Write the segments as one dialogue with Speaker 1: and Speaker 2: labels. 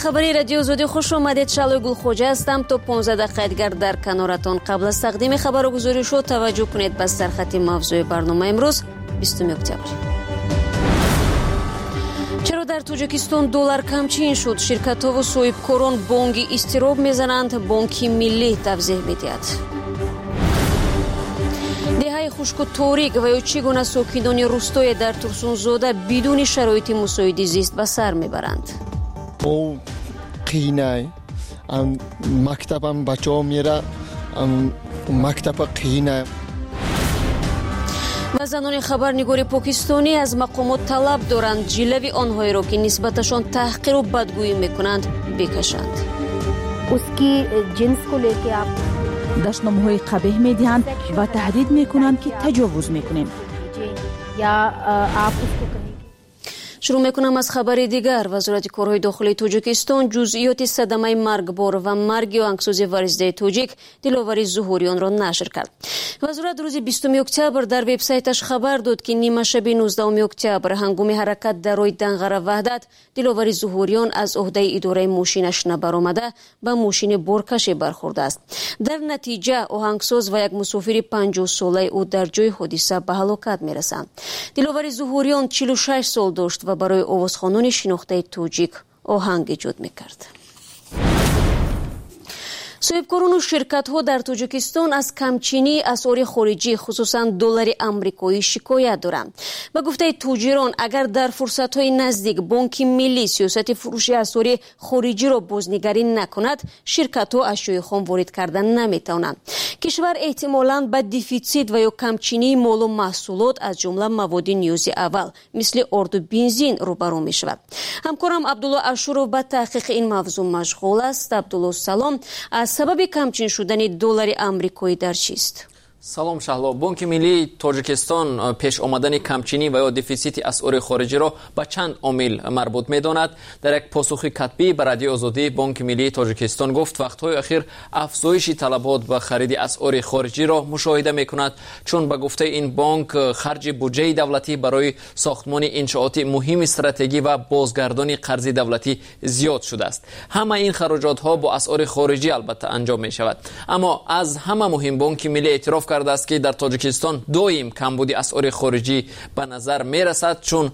Speaker 1: خبری رادیو آزادی خوش آمدید. شالوی گلخوجه هستم. تا 15 دقیقه دیگر در کنارتان. قبل از تقدیم خبرگزاری شو توجه کنید به سرخط موضوع برنامه امروز 20 اکتبر. چرا در تاجیکستان دلار کمچین شد؟ شرکت‌ها و صاحبکاران بانک استیراب میزنند. بانک ملی توضیح میدهد. دهه خشک و تاریک و یا چگونه ساکنان روستای در ترسونزاده بدون شرایط مساعد زیست به سر میبرند.
Speaker 2: او قینه مکتبم بچه ها میره مکتب قینه.
Speaker 1: و زنان خبرنگار پاکستانی از مقامات طلب دارند جلوی آنهایی را که نسبتشان تحقیر و بدگویی میکنند بکشند.
Speaker 3: उसकी जिन्स को लेके आप
Speaker 4: دشنامه‌های قبیح میدهند و تهدید میکنند که تجاوز میکنیم.
Speaker 3: या आप उसको कहें.
Speaker 1: شروع میکنم از خبر دیگر. وزارت کارهای داخلی تاجیکستان جزئیات صدمه مرگبار و مرگ آهنگساز ورزیده تاجیک دلاور ظهوریان را نشر کرد. وزارت روز 20 اکتبر در وبسایتش خبر داد که نیمه شب 19 اکتبر هنگام حرکت در راه دنغر وحدت دلاور ظهوریان از عهده اداره ماشینش نبرآمده به ماشین بارکشی برخورده است. در نتیجه آهنگساز و یک مسافر 50 ساله او در جای حادثه به هلاکت میرسند. دلاور ظهوریان 46 سال داشت و برای آوازخوانان شناخته تاجیک آهنگ ایجاد میکرد. صاحبکاران و شرکت‌ها در تاجیکستان از کمچینی اسعار خارجی خصوصا دلار آمریکایی شکایت دارند. به گفته تاجران اگر در فرصت‌های نزدیک بانک ملی سیاست فروش اسعار خارجی را بازنگری نکند، شرکت‌ها اشیاء خام وارد کردن نمی‌توانند. کشور احتمالاً به دیفیسیت و یا کمچینی مال و محصولات از جمله مواد نیازی اول مثل آرد و بنزین روبرو می‌شود. همکارم عبدالله اشورов به تحقیق این موضوع مشغول است. عبدالله سلام. سبب کمچین شدن دلار آمریکایی در چیست؟
Speaker 5: سلام شهلا. بانک ملی تاجیکستان پیش آمدن کمچینی و یا دیفیسیت اسعار خارجی را به چند عامل مربوط می‌داند. در یک پاسخ کتبی به رادیو آزادی بانک ملی تاجیکستان گفت وقت‌های اخیر افزایش طلبات به خرید اسعار خارجی را مشاهده می‌کند، چون به گفته این بانک خرج بودجه دولتی برای ساختمان انشاءات مهم استراتژی و بازگردانی قرض دولتی زیاد شده است. همه این خراجات‌ها با اسعار خارجی البته انجام می‌شود، اما از همه مهم بانک ملی اعتراف کرده است که در تاجیکستان دائم کمبود اسعار خارجی به نظر می رسد، چون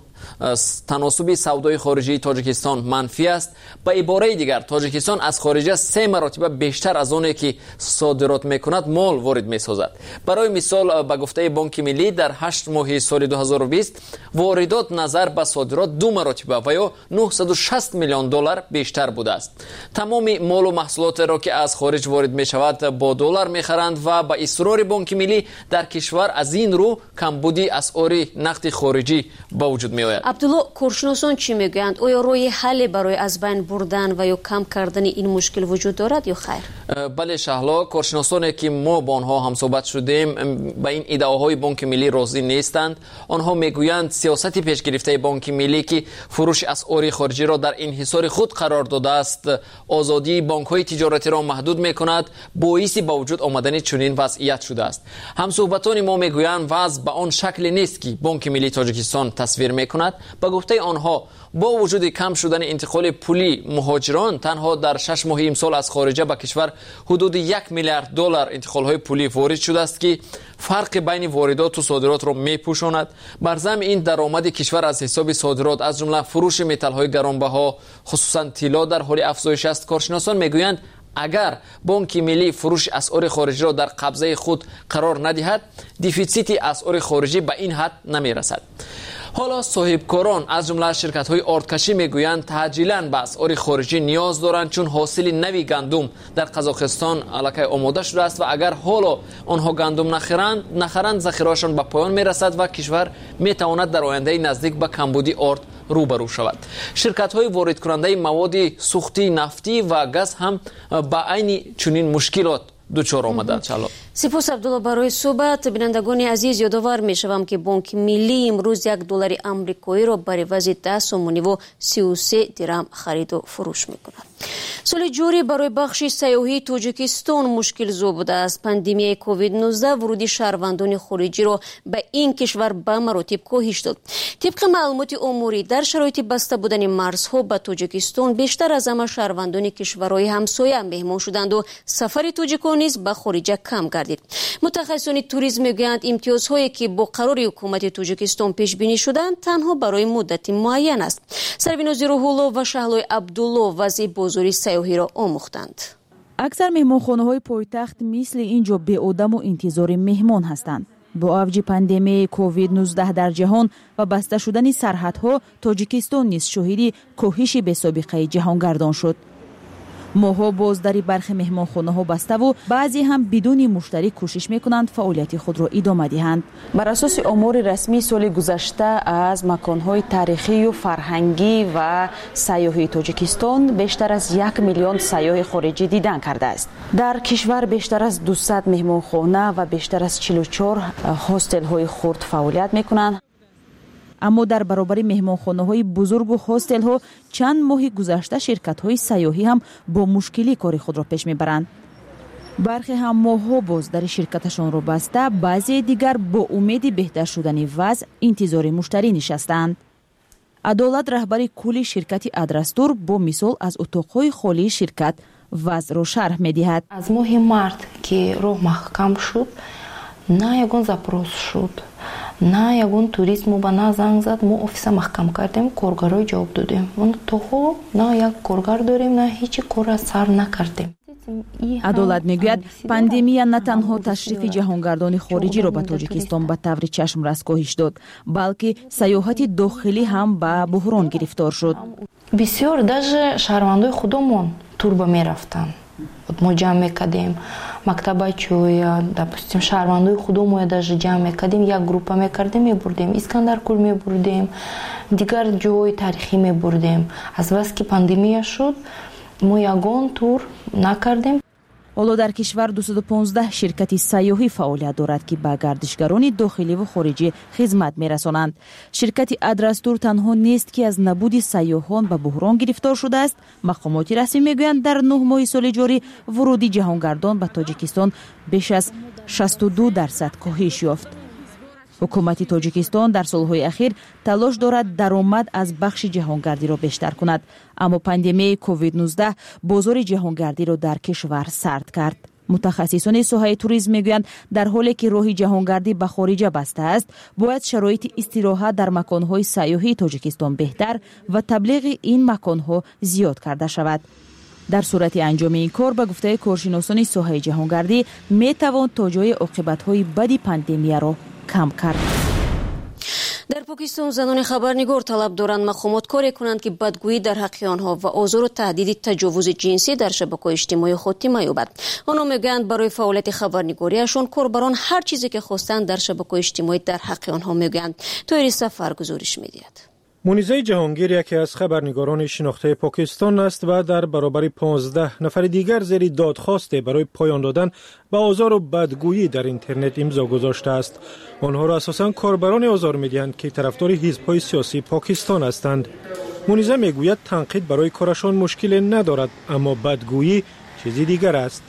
Speaker 5: تناسب سودای خارجی تاجیکستان منفی است. به عباره دیگر تاجیکستان از خارجه 3 مرتبه بیشتر از آنی که صادرات میکند مال وارد میسازد. برای مثال به گفته بانک ملی در 8 ماه سال 2020 واردات نظر به صادرات 2 مرتبه و یا 960 میلیون دلار بیشتر بوده است. تمام مال و محصولات را که از خارج وارد می شود با دلار میخرند و به اصرار بانک ملی در کشور از این رو کمبودی اسعار نقد خارجی به وجود می آید.
Speaker 1: عبدالله، کارشناسان چی میگویند؟ آیا راه حل برای از بین بردن و یا کم کردن این مشکل وجود دارد یا خیر؟
Speaker 5: بله شهلا، کارشناسانی که ما با آنها هم صحبت شدیم به این ادعاهای بانک ملی راضی نیستند. آنها میگویند سیاست پیش گرفته بانک ملی که فروش اسعار خارجی را در انحصار خود قرار داده است، آزادی بانک‌های تجارتی را محدود می‌کند، باعث به وجود آمدن چنین وضعیت شده است. همصحبتان ما میگویند وضع به آن شکل نیست که بانک ملی تاجیکستان تصویر می‌کند. به گفته آنها با وجود کم شدن انتقال پولی مهاجران، تنها در 6 ماه امسال از خارجه به کشور حدود 1 میلیارد دلار انتقال‌های پولی وارد شده است که فرق بین واردات و صادرات را می‌پوشاند. بر ضمن این درآمد کشور از حساب صادرات از جمله فروش متال‌های گرانبها خصوصا طلا در حال افزایش است. کارشناسان میگویند اگر بانک ملی فروش اسعار خارجی را در قبضه خود قرار ندهد، دیفیسیت اسعار خارجی به این حد نمی‌رسد. حالا صاحبکاران از جمله شرکت‌های آردکشی میگویند تعجیلاً به اسعار خارجی نیاز دارند، چون حاصل نوی گندم در قزاقستان الکی آماده شده است و اگر حالا آنها گندم نخرند ذخیره‌شان به پایان میرسد و کشور میتواند در آینده نزدیک به کمبودی آرد روبرو شود. شرکت‌های وارد کننده مواد سوختی نفتی و گاز هم با عین چنین مشکلات دچار آمدند.
Speaker 1: سپاس عبدالله برای صحبت. بینندگان عزیز، یادآور میشوم که بانک ملی امروز $1 آمریکایی را بر عوض 10 سوم و 33 درهم خرید و فروش میکند. سال جاری برای بخش سیاحی تاجیکستان مشکل زو بوده است. پاندمیای کووید 19 ورودی شهروندان خارجی را به این کشور به مراتب کاهش داد. طبق معلومات اموری در شرایط بسته بودن مرزها به تاجیکستان بیشتر از همه شهروندان کشورهای همسایه مهمان شدند و سفر تاجیکان نیز به خارج کم گردید. متخصصان توریسم میگویند امتیازهایی که با قرار حکومت تاجیکستان پیش بینی شدند تنها برای مدت معین است. سربیناز روح‌الله و شهلای عبدالله وضع بازاری سیاحی را آموختند.
Speaker 4: اکثر مهمانخانه‌های پایتخت مثل اینجا بی آدم و انتظار مهمان هستند. با اوج پاندمی کووید 19 در جهان و بسته شدن سرحدها، تاجیکستان نیز شاهد کاهش بی سابقه جهانگردان شد. ماها باز در برخی مهمانخانه‌ها بسته و بعضی هم بدون مشتری کوشش میکنند فعالیت خود را ادامه دهند. بر اساس آمار رسمی سال گذشته از مکان‌های تاریخی و فرهنگی و سیاحی تاجیکستان بیشتر از 1 میلیون سیاح خارجی دیدن کرده است. در کشور بیشتر از 200 مهمانخانه و بیشتر از 44 هاستل‌های خرد فعالیت میکنند. اما در برابر مهمانخانه‌های بزرگ و هاستل‌ها چند ماه گذشته شرکت‌های سیاحی هم با مشکلی کار خود را پیش می‌برند. برخی هم ماه‌ها باز در شرکتشان را بسته، بعضی دیگر با امید بهتر شدن وضع انتظار مشتری نشستند. عدالت رهبر کل شرکت ادرستور با مثال از اتاق‌های خالی شرکت وضع را شرح می‌دهد.
Speaker 6: از ماه مارت که راه محکم شد، نه یگان запрос شد، نه یگان توریست ما به نه زنگ زد، ما офиса محکم کردیم، کارگرای جواب دادیم. من تو نه یک کارگر داریم، نه هیچ کار سر نکردیم.
Speaker 4: عدالت میگوید پاندمی نه تنها تشریف جهانگردان خارجی را به تاجیکستان به طور چشم رس کاهش داد، بلکه سیاحت داخلی هم به بحران گرفتار شد.
Speaker 6: بسیار даже شهروندای خودمون тур ба мерафтан. ما جمع میکردیم مکتبچوی допустим شهروندای خودمون даже جمع میکردیم، یک گروپ میکردیم میبردیم اسکندرکور میبردیم، دیگر جای تاریخی میبردیم. از وقتی که پاندمی شد ما یگان تور نکردیم.
Speaker 4: حالا در کشور 215 شرکت سیاحی فعالیت دارد که به گردشگران داخلی و خارجی خدمت میرسانند. شرکت ادرستور تنها نیست که از نبود سیاحان به بحران گرفتار شده است. مقامات رسمی میگویند در 9 ماه سال جاری ورودی جهانگردان به تاجیکستان بیش از 62% کاهش یافت. حکومت تاجیکستان در سالهای اخیر تلاش دارد درآمد از بخش جهانگردی را بیشتر کند، اما پاندمی کووید 19 بازار جهانگردی را در کشور سرد کرد. متخصصان ساحه توریسم میگویند در حالی که راه جهانگردی به خارج بسته است، باید شرایط استراحت در مکان‌های سیاحی تاجیکستان بهتر و تبلیغ این مکان‌ها زیاد کرده شود. در صورت انجام این کار به گفته کارشناسان ساحه جهانگردی میتوان تا جای عاقبت‌های بد پاندمی را کم کرد.
Speaker 1: در پاکستان زنان خبرنگار طلب دارند مقامات کاری کنند که بدگویی در حق آنها و آزار و تهدید تجاوز جنسی در شبکه‌های اجتماعی خاتمه یابد. آنها میگویند برای فعالیت خبرنگاریشان کاربران هر چیزی که خواستند در شبکه‌های اجتماعی در حق آنها میگویند. طاهر سفر گزارش می‌دهد.
Speaker 7: منیزه جهانگیر یکی از خبرنگاران شناخته پاکستان است و در برابر 15 نفر دیگر زیر دادخواست برای پایان دادن به آزار و بدگویی در اینترنت امضا گذاشته است. آنها را اساساً کاربران آزار می‌دهند که طرفدار حزب‌های سیاسی پاکستان هستند. منیزه میگوید تنقید برای کارشان مشکل ندارد، اما بدگویی چیزی دیگر است.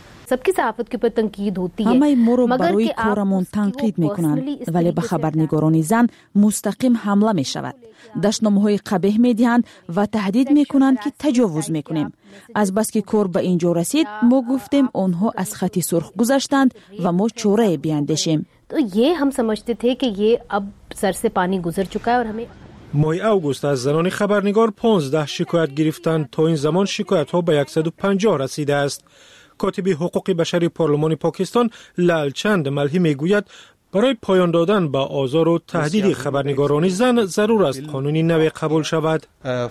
Speaker 4: همه ما رو برای کارمون تنقید میکنند، ولی به خبرنگاران زن مستقیم حمله می شود. دشنامه‌های قبیح میدهند و تهدید میکنند که تجاوز میکنیم. از بس که کار به اینجا رسید، ما گفتیم آنها از خط سرخ گذشتند و ما چاره بیاندیشیم.
Speaker 7: ماه اوگوست از زنان خبرنگار 15 شکایت گرفتند. تا این زمان شکایت ها به 150 رسیده است. کاتب حقوق بشری پارلمان پاکستان لالچند ملهی میگوید برای پایان دادن به آزار و تهدید خبرنگاران زن ضرور است قانونی نوی قبول شود.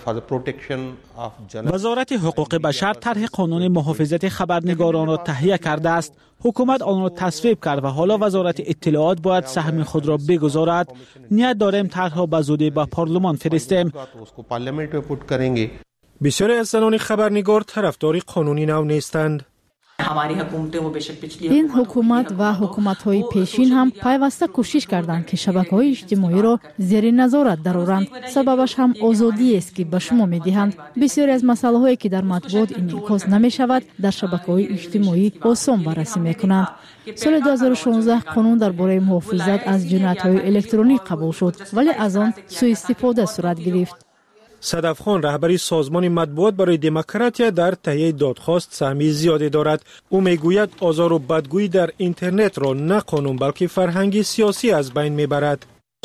Speaker 8: وزارت حقوق بشر طرح قانون محافظت خبرنگاران را تهیه کرده است. حکومت آن را تصویب کرد و حالا وزارت اطلاعات باید سهم خود را بگذارد. نیت داریم طرح به زودی به پارلمان فرستیم.
Speaker 7: بسیاری از زنان خبرنگار طرفدار قانونی نو نیستند.
Speaker 3: ин ҳукумат ва ҳукуматҳои пешин ҳам пайваста кӯшиш карданд ки шабакаҳои иҷтимоиро зери назорат дароранд. Сабабаш ҳам озодиест ки ба шумо медиҳанд. бисёре аз масъалаҳое ки дар матбуот инъикос намешавад, дар шабакаҳои иҷтимоӣ осон баррасӣ мекунанд. соли 2016 қонун дар бораи муҳофизат аз ҷиноятҳои электронӣ қабул шуд, вале аз он сӯистифода сурат гирифт.
Speaker 7: صدفخان رهبری سازمان مطبوعات برای دموکراتیا در تهیه دادخواست سهمی زیادی دارد. او میگوید آزار و بدگویی در اینترنت را نه قانون بلکه فرهنگ سیاسی از بین میبرد.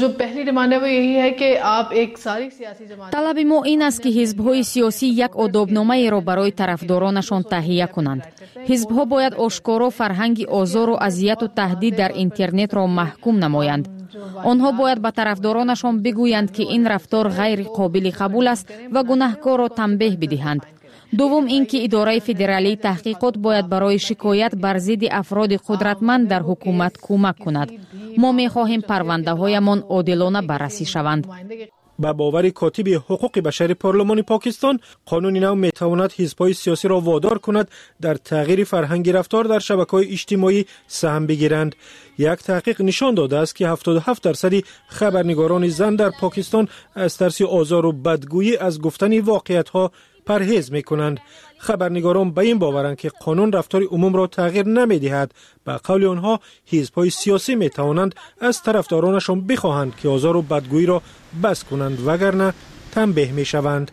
Speaker 9: талаби мо ин аст ки ҳизбҳои сиёсӣ як одобномаеро барои тарафдоронашон таҳия кунанд. ҳизбҳо бояд ошкоро фарҳанги озору азияту таҳдид дар интернетро маҳкум намоянд. онҳо бояд ба тарафдоронашон бигӯянд ки ин рафтор ғайри қобили қабул аст ва гунаҳкорро танбеҳ бидиҳанд. дуввум ин ки идораи федералии таҳқиқот бояд барои шикоят бар зидди афроди қудратманд дар ҳукумат кӯмак кунад. мо мехоҳем парвандаҳоямон одилона баррасӣ шаванд.
Speaker 7: با باور کاتب حقوق بشر پارلمان پاکستان، قانون نو میتواند حزب‌های سیاسی را وادار کند در تغییر فرهنگ رفتار در شبکه‌های اجتماعی سهم بگیرند. یک تحقیق نشان داده است که 77% خبرنگاران زن در پاکستان از ترس آزار و بدگویی از گفتن واقعیت‌ها پرهیز می‌کنند. خبرنگاران به این باورند که قانون رفتار عموم را تغییر نمی‌دهد. به قول آنها حزب‌های سیاسی می‌توانند از طرفدارانشان بخواهند که آزار و بدگویی را بس کنند وگرنه تنبیه می‌شوند.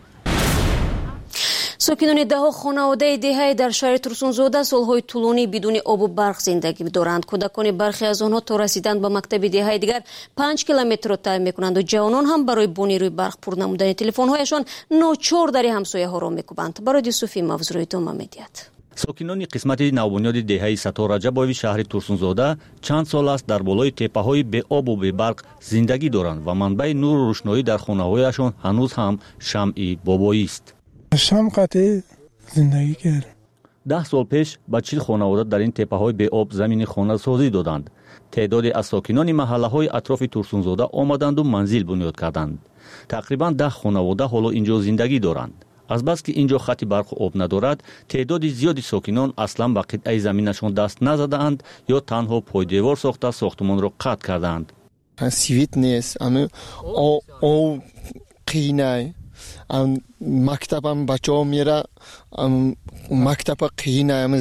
Speaker 1: ساکنان دهها خانواده دهه‌ای در شهر ترسونزاده سالهای طولانی بدون آب و برق زندگی دارند. کودکان برخی از آنها تا رسیدن به مکتب دهه‌ای دیگر 5 کیلومتر را طی می‌کنند و جوانان هم برای بانی روی برق پر نمودن تلفن‌هایشان ناچار در همسایه‌ها را می‌کوبند. برای صوفی موضوع ادامه می‌دهد.
Speaker 10: ساکنان قسمت نوبنیاد دهه‌ای ستار رجبوی شهر ترسونزاده چند سال است در بالای تپه‌های بی آب و بی برق زندگی دارند و منبع نور و روشنایی در خانه‌هایشان هنوز هم شمع بابایی است.
Speaker 11: شام قطعی زندگی کرد.
Speaker 10: 10 سال پیش به 40 خانواده در این تپه‌های بی آب زمین خانه سازی دادند. تعدادی از ساکنان محله‌های اطراف ترسونزاده آمدند و منزل بنیاد کردند. تقریباً 10 خانواده حالا اینجا زندگی دارند. از بس که اینجا خط برق و آب ندارد، تعداد زیادی ساکنان اصلاً به قطعه زمینشان دست نزدند یا تنها پایدیوار ساخته ساختمان را قطع کردند.
Speaker 2: سیویت نیست، اما او قینه مکتبم بچه‌ها میره، مکتب قینه،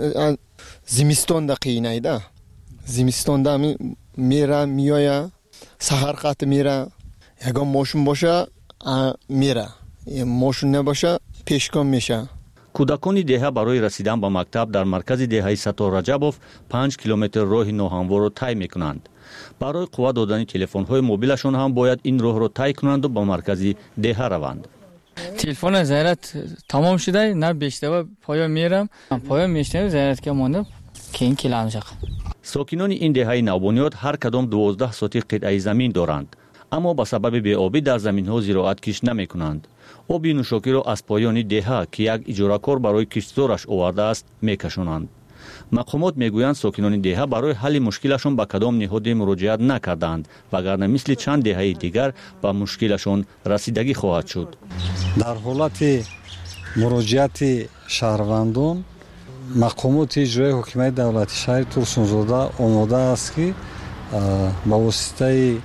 Speaker 2: زمستان ده قینه ده، زمستان ده میره میایه، سحر قطع میره، یکم ماشون باشه میره، ماشون نباشه پیشگام میشه.
Speaker 10: کودکان دهه برای رسیدن به مکتب در مرکز دهه‌ای ستار رجبوف 5 کیلومتر راه ناهموار را طی میکنند. برای قوه دادن تلفن‌های موبیلشان هم باید این راه را طی کنند و به مرکز دهه روند.
Speaker 12: تلفن زیارت تمام شده، نه بیشتر پایا میرم، پایا میشنم زیارت که مونده که این کلام شد.
Speaker 10: ساکنان این دهه نوبنیاد هر کدام 12 ساتی قطعه زمین دارند، اما به سبب بی‌آبی در زمین‌ها زراعت کش نمی‌کنند. آبی نوشاکی را از پایان دهه که یک اجاره‌کار برای کشتزارش آورده است می‌کشانند. مقامات میگویند ساکنان دهه برای حل مشکلشون به کدام نهاد مراجعت نکردند وگرنه مثل چند دهه دیگر به مشکلشون رسیدگی خواهد شد.
Speaker 13: در حالت مراجعت شهروندان مقامات اجرایی حکومت دولتی شهر ترسونزاده آماده است که با واسطه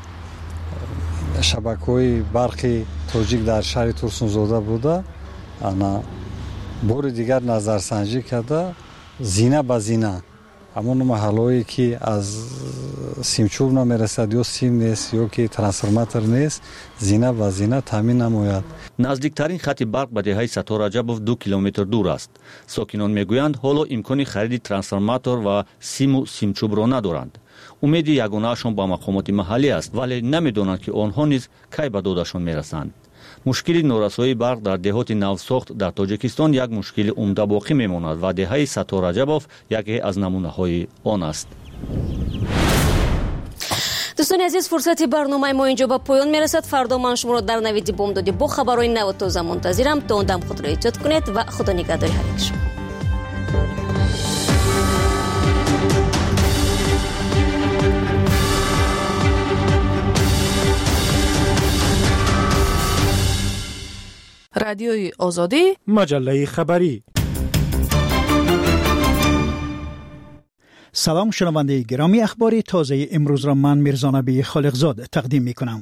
Speaker 13: شبکه‌های برق تاجیک در شهر ترسونزاده بوده بار دیگر نظرسنجی کرده زینه به زینه همون محلهایی که از سیمچوب نمیرسد یا سیم نیست یا که ترانسفورماتور نیست زینه به زینه تامین نماید.
Speaker 10: نزدیکترین خط برق به دهه ستار رجبوف 2 کیلومتر دور است. ساکنان میگویند حالا امکان خرید ترانسفورماتور و سیم و سیمچوب را ندارند. امید یگانه‌شان با مقامات محلی است ولی نمیدانند که آنها نیز کی به دادشان میرسند. مشکل نورسایی برق در دهات نوساخت در تاجیکستان یک مشکل عمده باقی میماند و دهه ستار رجبوف یکی از نمونه‌های آن است.
Speaker 1: دوستان عزیز فرصتی برنامه ما اینجا به پایان میرسد. فردا من شما را در نوید بامدادی با خبرهای نو و تازه منتظرم. تا اون دم خود را احتیاط کنید و خدا نگهدار هر یک شما.
Speaker 14: رادیوی آزادی،
Speaker 7: مجله خبری.
Speaker 14: سلام شنونده گرامی، اخبار تازه امروز را من میرزا نبی خالقزاد تقدیم می کنم.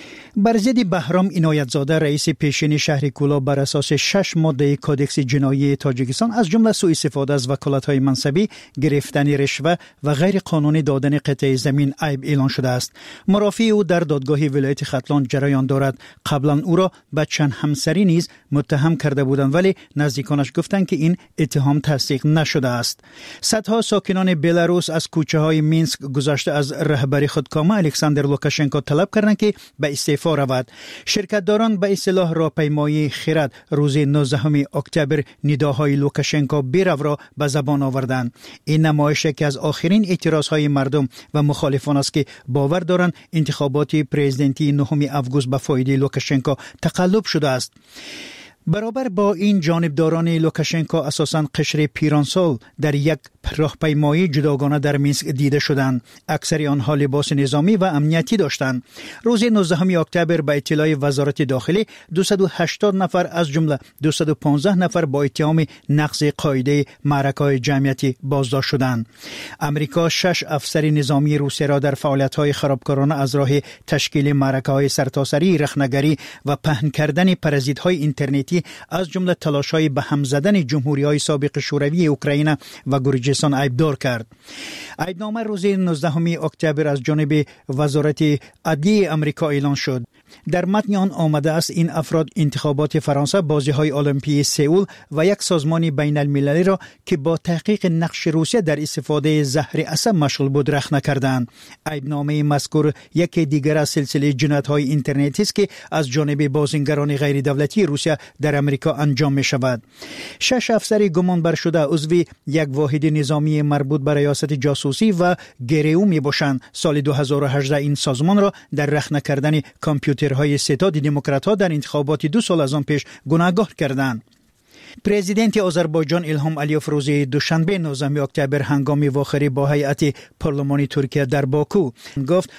Speaker 14: بر ضد بهرام عنایت‌زاده رئیس پیشین شهر کولا بر اساس 6 ماده کودکس جنایی تاجیکستان از جمله سوء استفاده از وکالت‌های منصبی، گرفتن رشوه و غیر قانونی دادن قطعه زمین عیب اعلان شده است. مرافع او در دادگاه ولایت ختلان جریان دارد. قبلا او را به چند همسری نیز متهم کرده بودند، ولی نزدیکانش گفتند که این اتهام تصدیق نشده است. صدها ساکنان بلاروس از کوچه‌های مینسک گذشته از رهبر خودکامه الکساندر لوکاشنکو طلب کردند که به استعفا رود. شرکتداران به اصطلاح راهپیمایی خرد روز 19 اکتبر نداهای لوکاشنکو بیرو را به زبان آوردند. این نمایش که از آخرین اعتراضهای مردم و مخالفان است که باور دارند انتخابات پرزیدنتی 9 اوگوست به فایده لوکاشنکو تقلب شده است. برابر با این جانبداران لوکاشنکو اساساً قشر پیرانسال در یک راهپیمایی جداگانه در مینسک دیده شدند. اکثر آنها لباس نظامی و امنیتی داشتند. روز 19 اکتبر به اطلاع وزارت داخلی 280 نفر از جمله 215 نفر با اتهام نقض قاعده معرکه‌های جمعیتی بازداشت شدند. امریکا 6 افسر نظامی روسیه را در فعالیت‌های خرابکارانه از راه تشکیل معرکه‌های سرتاسری، رخنه‌گری و پهن کردن پارازیت‌های اینترنتی از جمله تلاش‌های به هم زدن جمهوری‌های سابق شوروی اوکراین و گرجستان عیبدار کرد. عیبنامه روز 19 اکتبر از جانب وزارت عدلیه امریکا اعلان شد. در متن آن آمده است این افراد انتخابات فرانسه، بازی‌های المپیک سئول و یک سازمان بین المللی را که با تحقیق نقش روسیه در استفاده زهر عسل مشغول بود رخنه کردند. عیبنامه مذکور یکی دیگر از سلسله جنایت‌های اینترنتی است که از جانب بازنگران غیر دولتی روسیه در امریکا انجام می شود. 6 افسر گمانبر شده عضو یک واحد نظامی مربوط به ریاست جاسوسی و گریو می باشند. سال 2018 این سازمان را در رخنه کردن کامپیوترهای ستاد دموکرات‌ها در انتخابات 2 سال از آن پیش گناهکار کردند. پرزیدنت آذربایجان الهام علیوف روز دوشنبه 19 اکتبر هنگام واخری با هیئت پارلمانی ترکیه در باکو گفت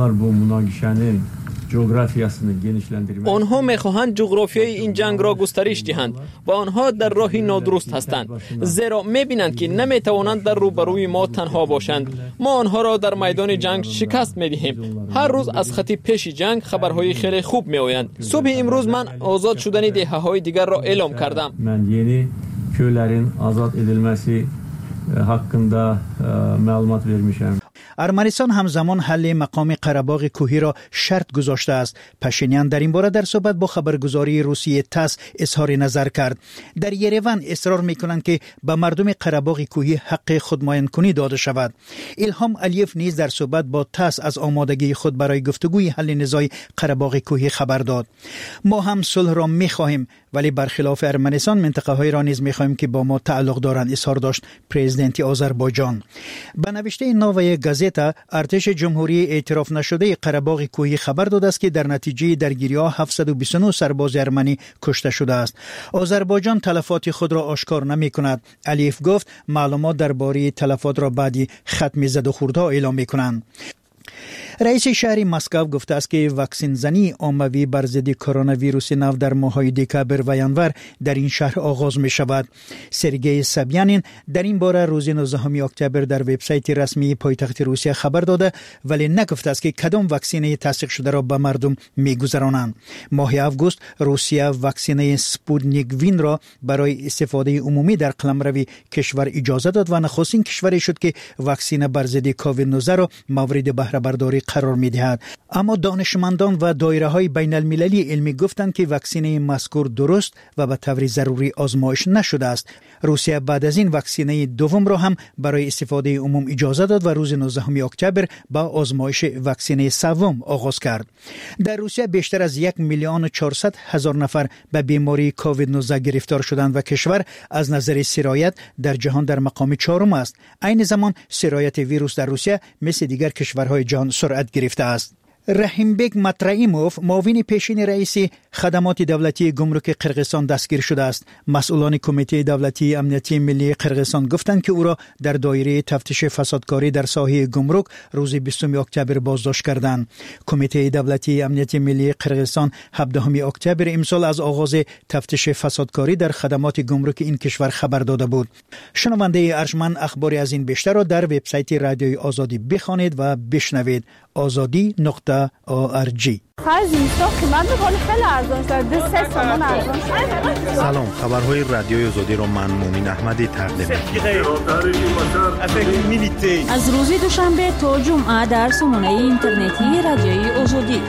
Speaker 15: آنها می‌خواهند جغرافیای این جنگ را گسترش دهند و آنها در راهی نادرست هستند، زیرا می‌بینند که نمی‌توانند در روبروی ما تنها باشند. ما آنها را در میدان جنگ شکست می‌دهیم. هر روز از خط پیش جنگ خبرهای خیلی خوب می‌آیند. صبح امروز من آزاد شدن دهه‌های دیگر را اعلام کردم.
Speaker 16: Yeni köylerin azad edilmesi hakkında məlumat vermişəm.
Speaker 14: ارمنستان همزمان حل مقام قره‌باغ کوهی را شرط گذاشته است. پشینیان در این باره در صحبت با خبرگزاری روسیه تاس اظهار نظر کرد. در یریون اصرار می‌کنند که به مردم قره‌باغ کوهی حق خودمایه‌کنی کنی داده شود. الهام علیوف نیز در صحبت با تاس از آمادگی خود برای گفتگوی حل نزاع قره‌باغ کوهی خبر داد. ما هم صلح را می‌خواهیم، ولی برخلاف ارمنستان منطقه‌های را نیز می‌خواهیم که با ما تعلق دارند، اظهار داشت پرزیدنت آذربایجان. به نوشته نوای گازتا ارتش جمهوری اعتراف نشده قره‌باغ کوهی خبر داده است که در نتیجه درگیری‌ها 729 سرباز ارمنی کشته شده است. آذربایجان تلفات خود را آشکار نمی‌کند. علیف گفت معلومات درباره تلفات را بعدی ختم زد و خوردها اعلام می‌کنند. رئیس شهر مسکو گفته است که واکسن زنی عمومی بر ضد کرونا ویروس نو در ماه‌های دکامبر و ژانویه در این شهر آغاز می شود. سرگئی سابیانین در این باره روز 19 اکتبر در وبسایت رسمی پایتخت روسیه خبر داده، ولی نگفته است که کدام واکسن تصدیق شده را به مردم می‌گذرانند. ماه اوگوست روسیه واکسن سپوتنیک وین را برای استفاده عمومی در قلمرو کشور اجازه داد و نخستین کشوری شد که واکسن بر ضد کووید 19 را مورد بهره برداری قرار می‌دهد. اما دانشمندان و دایره‌های بین المللی علمی گفتند که واکسن مذکور درست و به طور ضروری آزمایش نشده است. روسیه بعد از این واکسن دوم را هم برای استفاده عموم اجازه داد و روز 19 اکتبر با آزمایش واکسن سوم آغاز کرد. در روسیه بیشتر از 1,400,000 نفر به بیماری کووید 19 گرفتار شدند و کشور از نظر سرایت در جهان در مقام 4 است. عین زمان سرایت ویروس در روسیه مثل دیگر کشورهای جهان سرعت گرفته است. رحیمبک مطرعیموف معاون پیشین رئیس خدمات دولتی گمرک قرقیزستان دستگیر شده است. مسئولان کمیته دولتی امنیتی ملی قرقیزستان گفتند که او را در دایره تفتیش فسادکاری در ساحه گمرک روز 20 اکتبر بازداشت کردند. کمیته دولتی امنیتی ملی قرقیزستان 17 اکتبر امسال از آغاز تفتیش فسادکاری در خدمات گمرک این کشور خبر داده بود. شنونده ارجمند اخباری از این بیشتر را در وبسایت رادیوی آزادی بخوانید و بشنوید. azadi.org.
Speaker 17: سلام، خبرهای رادیوی آزادی را من مومن احمدی تقدیم می‌کنم.
Speaker 4: از روز دوشنبه تا جمعه در سامانه اینترنتی رادیوی آزادی.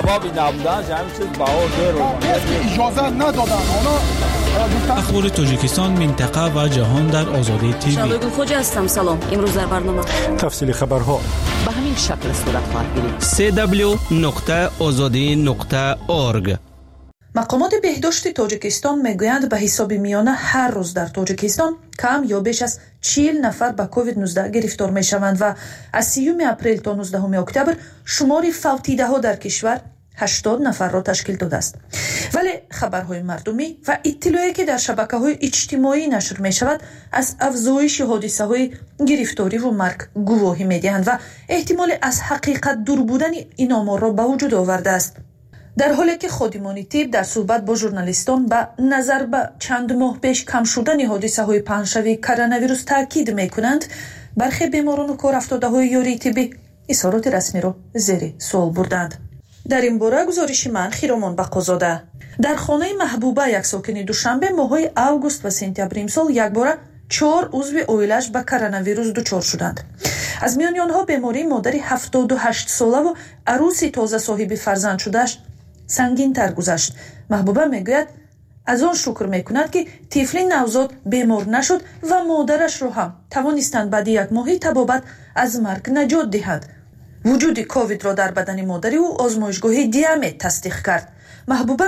Speaker 8: اخبار تاجیکستان، منطقه و جهان در آزادی تیوی.
Speaker 1: شادو خوجا هستم. سلام. امروز در برنامه
Speaker 7: تفصیل خبرها
Speaker 4: به همین شکل صورت خواهد گرفت.
Speaker 18: www.azadi.org.
Speaker 19: مقامات بهداشت تاجیکستان میگویند به حساب میانه هر روز در تاجیکستان کم یا بیش از 40 نفر به کووید 19 گرفتار میشوند و از 30 اپریل تا 19 اکتبر شمار فوتیده ها در کشور 80 نفر را تشکیل داده است. ولی خبرهای مردمی و اطلاعی که در شبکه‌های اجتماعی نشر می‌شود از افزایش حادثه‌های گرفتاری و مرگ گواهی می‌دهند و احتمال از حقیقت دور بودن این آمار را به وجود آورده است. در حالی که خادمان طب در صحبت با ژورنالیستان به نظر به چند ماه پیش کم شدن حادثه‌های پهنشوی کرونا ویروس تاکید می‌کنند، برخی بیماران و کارافتاده‌های یاری طبی اظهارات رسمی را زیر سوال بردند. در این باره گزارش من خیرامان بقازاده. در خانه محبوبه یک ساکن دوشنبه ماهای اوگوست و سپتامبر امسال یک باره 4 عضو اویلش به کرونا ویروس دچار شدند. از میان آنها بیماری مادر 78 ساله و عروس تازه صاحب فرزند شدهش سنگین تر گذشت. محبوبه میگوید از آن شکر میکند که طفل نوزاد بیمار نشد و مادرش را هم توانستند بعد یک ماه طبابت از مرگ نجات دهند. وجود کووید را در بدن مادری او آزمایشگاه دیامت تصدیق کرد. محبوبه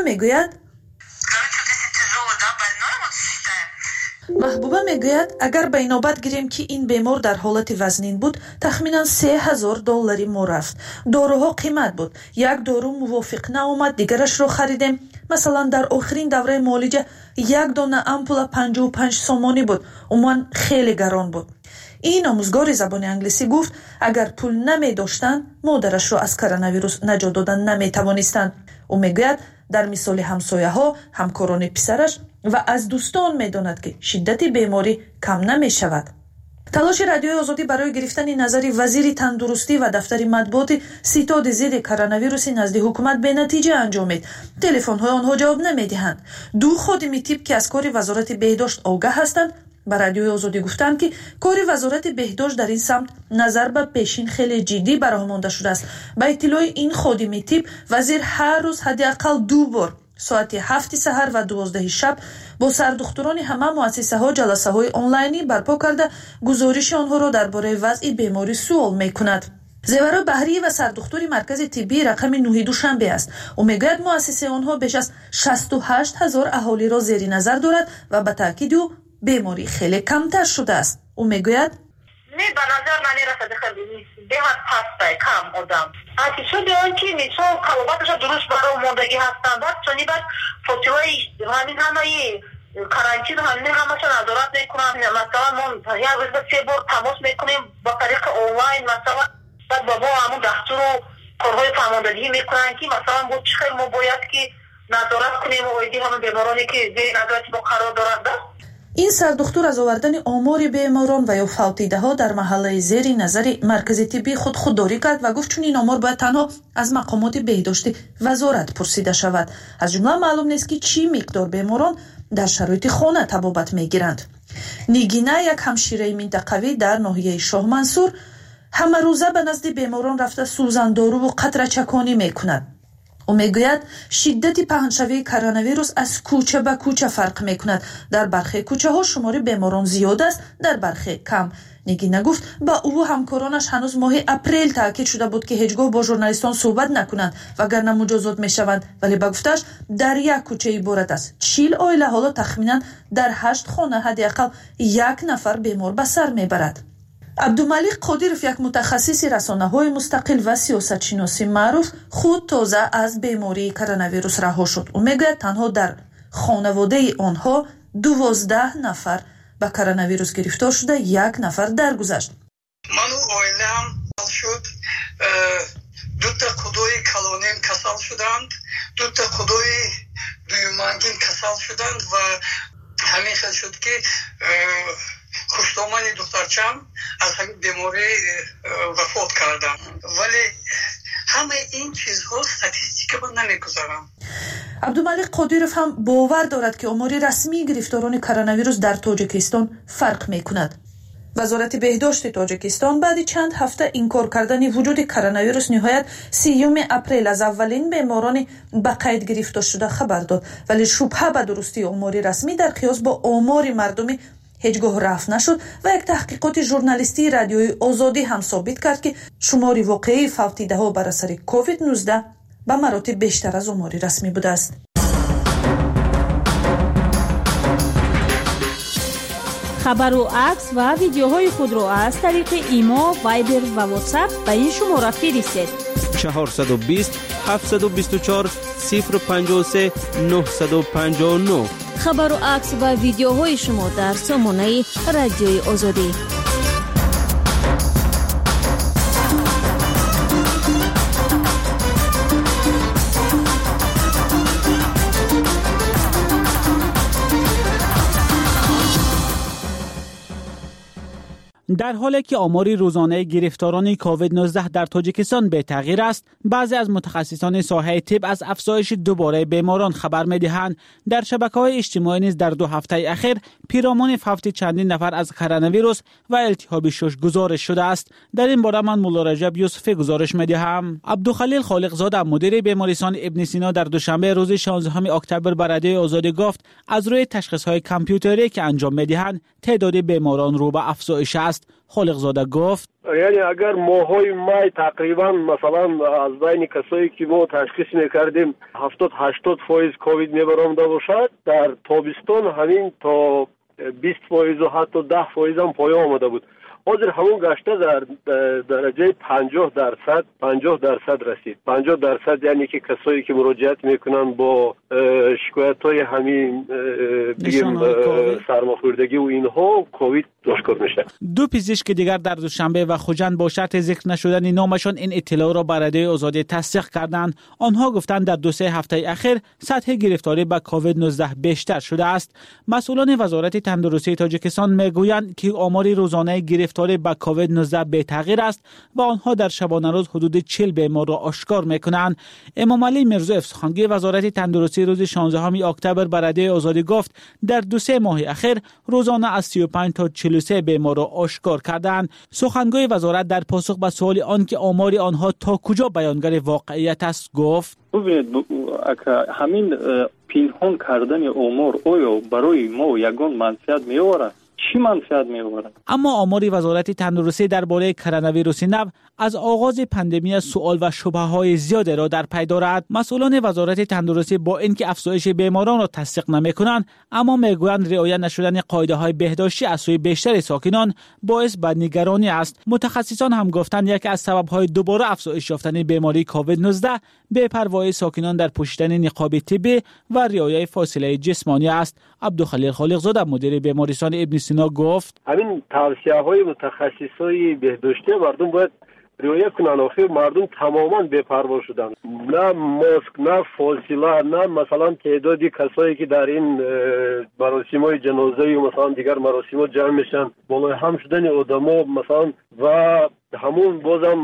Speaker 19: میگوید اگر به نوبت گیریم که این بیمار در حالت وزنین بود تخمینا $3,000 ما رفت. داروها قیمت بود. یک دارو موافق نآمد، دیگرش رو خریدیم. مثلا در آخرین دوره معالجه یک دانه امپول 55 سومانی بود. عموما خیلی گران بود. این آموزگار زبان انگلیسی گفت اگر پول نمی داشتن مادرش را از کرونا ویروس نجات دادن نمی توانستند. او میگوید در مثال همسایه ها، همکاران پسرش و از دوستان میداند که شدت بیماری کم نمی شود. تلاش رادیوی آزادی برای گرفتن نظر وزیر تندرستی و دفتر مطبوعات ستاد ضد کرونا ویروس نزد حکومت به نتیجه انجامید. تلفن های آنها جواب نمیدهند. 2 خادم طب که از کار وزارت بهداشت آگاه هستند به رادیوی آزادی گفتند که کار وزارت بهداشت در این سمت نظر به پیشین خیلی جدی برآمده شده است. با اطلاع این خادم طب، وزیر هر روز حداقل 2 بار ساعت 7 سحر و 12 شب با سردختران همه مؤسسه ها جلسه های آنلاینی برپا کرده گزارش آنها را درباره وضع بیماری سوال میکند. زیورا بحری و سردختور مرکز طبی رقم 9 دوشنبه است. او میگوید مؤسسه آنها بیش از 68,000 اهالی را زیر نظر دارد و به تاکید او بیماری خیلی کمتر شده است. او میگوید
Speaker 20: نه به نظر من رسیده خیلی بهت پسته کم آدم حتی شده آن که نیچو کلوباتش درست برای ماندگی هستن بعد چونی بعد فوتوهای همین همه کرانتین همین همه چون نظارت میکنم. مثلا ما یک روز به 3 بار تماس میکنیم با طریق آنلاین. مثلا بعد بابا همون دستور و کارهای فرماندهی میکنن که مثلا بود چه خیلی ما باید که نظارت کنیم و ایدی همه بیمارانی که زیر نظارت ما قرار دارند.
Speaker 19: این سردختور از آوردن آمار بیماران و یا فوتیده ها در محله زیر نظر مرکز طبی خودداری کرد و گفت چون این آمار باید تنها از مقامات بهداشت وزارت پرسیده شود. از جمله معلوم نیست که چی مقدار بیماران در شرایط خانه طبابت میگیرند. نیگینه یک همشیره منطقوی در ناحیه شاه منصور همه روزه به نزد بیماران رفته سوزندارو و قطره چکانی میکند. او میگوید شدت پهنشوی کرونا ویروس از کوچه به کوچه فرق میکند. در برخی کوچه ها شمار بیماران زیاد است، در برخی کم. نگینه گفت با او همکارانش هنوز ماه اپریل تاکید شده بود که هیچگاه با ژورنالیستان صحبت نکنند وگرنه مجازات میشوند، ولی با گفتش در یک کوچه عبارت است 40 عائله حالا تخمینا در 8 خانه حداقل 1 نفر بیمار به سر میبرد. عبدالملک قادیروف یک متخصص رسانه‌های مستقل و سیاستشناسی معروف خود تازه از بیماری کرونا ویروس رها شد. او میگه تنها در خانواده آنها 12 نفر به کرونا ویروس گرفتار شده، 1 نفر درگذشت.
Speaker 18: من و عائله‌ام شد 2 تا خدای کلانیم کسل شدند، 2 تا خدای دویمانگین کسل شدند و همین خیلی شد که خوشتامانی دخترچم از همین بیماری وفات کردم. ولی همه این چیزها استاتستیک من نمیگذارم.
Speaker 19: عبدالملک قادیروف هم باور دارد که آمار رسمی گرفتاران کرونا ویروس در تاجیکستان فرق میکند. وزارت بهداشت تاجیکستان بعد چند هفته انکار کردن وجود کرونا ویروس نهایت 30 اپریل از اولین بیماران به قید گرفته شده خبر داد، ولی شبهه به درستی آمار رسمی در قیاس با آمار مردمی هیچگاه رفع نشد و یک تحقیقات ژورنالیستی رادیوی آزادی هم ثابت کرد که شمار واقعی فوتیده ها بر اثر کووید 19 به مراتب بیشتر از آمار رسمی بوده است.
Speaker 3: خبر و عکس و ویدیوهای خود را از طریق ایما، وایبر و واتساپ به این شماره فرستید:
Speaker 21: 420 724 053 959.
Speaker 1: خبر و عکس و ویدیوهای شما در سامانه رادیوی آزادی.
Speaker 8: در حالی که آمار روزانه گرفتاران کووید 19 در تاجیکستان به تغییر است، بعضی از متخصصان ساحه طب از افزایش دوباره بیماران خبر می‌دهند. در شبکه‌های اجتماعی نیز در 2 هفته اخیر پیرامون فوت چندین نفر از کرونا ویروس و التهاب شش گزارش شده است. در این باره من مولا رجب یوسفی گزارش می‌دهم. عبدالخلیل خالقزاده مدیر بیمارستان ابن سینا در دوشنبه روز 16 اکتبر به رادیوی آزادی گفت از روی تشخیص‌های کامپیوتری که انجام می‌دهند تعداد بیماران رو به افزایش است. خالقزاده گفت
Speaker 22: یعنی اگر ماهای مای تقریبا مثلا از بین کسایی که ما تشخیص میکردیم 70-80% کووید میبرامده باشد، در تابستان همین تا 20% و حتی 10% هم پایان آمده بود. حاضر همون گشته در درجه 50% رسید. 50% یعنی که کسایی که مراجعت میکنن با شکایت‌های همین بگیم سرماخوردگی و اینها کووید آشکار میشه.
Speaker 8: 2 پزشک دیگر در دوشنبه و خوجند با شرط ذکر نشدن نامشان این اطلاع را به رادیوی آزادی تصدیق کردند. آنها گفتند در 2-3 هفته اخیر سطح گرفتاری به کووید 19 بیشتر شده است. مسئولان وزارت تندرستی تاجیکستان میگویند که آمار روزانه گرفتاری به کووید 19 به تغییر است و آنها در شبانه روز حدود 40 بیمار را آشکار میکنند. امام علی مرزویف سخنگوی وزارت تندرستی روز 16 اکتبر به رادیوی آزادی گفت در 2-3 ماه اخیر روزانه از 35 تا 43 بیمار را آشکار کردند. سخنگوی وزارت در پاسخ به سوال آنکه آمار آنها تا کجا بیانگر واقعیت است گفت
Speaker 23: ببینید همین پنهان کردن آمار آیا برای ما یگان منفعت می‌آورد؟ چی منفعت می‌آورد؟
Speaker 8: اما آمار وزارت تندرستی درباره کرونا ویروس نو از آغاز پاندمی سوال و شبهه‌های زیادی را در پی دارد. مسئولان وزارت تندرستی با اینکه افزایش بیماران را تصدیق نمی‌کنند، اما میگویند رعایت نشدن قاعده‌های بهداشتی از سوی بیشتر ساکنان باعث بدنگرانی است. متخصصان هم گفتند یکی از سبب‌های دوباره افزایش یافتن بیماری کووید 19 بی‌پروایی ساکنان در پوشیدن نقاب طبی و رعایت فاصله جسمانی است. عبدالخلیل خالقزاده مدیر بیمارستان ابن سینا گفت
Speaker 22: همین توصیه‌های متخصصای بهداشتی مردم باید رعایت کنند. آخر مردم تماما بی‌پروا شدن. نه ماسک، نه فاصله، نه مثلا تعدادی کسایی که در این مراسم‌های جنازه و مثلا دیگر مراسم‌ها جمع میشن بالای هم شدن آدم‌ها مثلا و همون بازم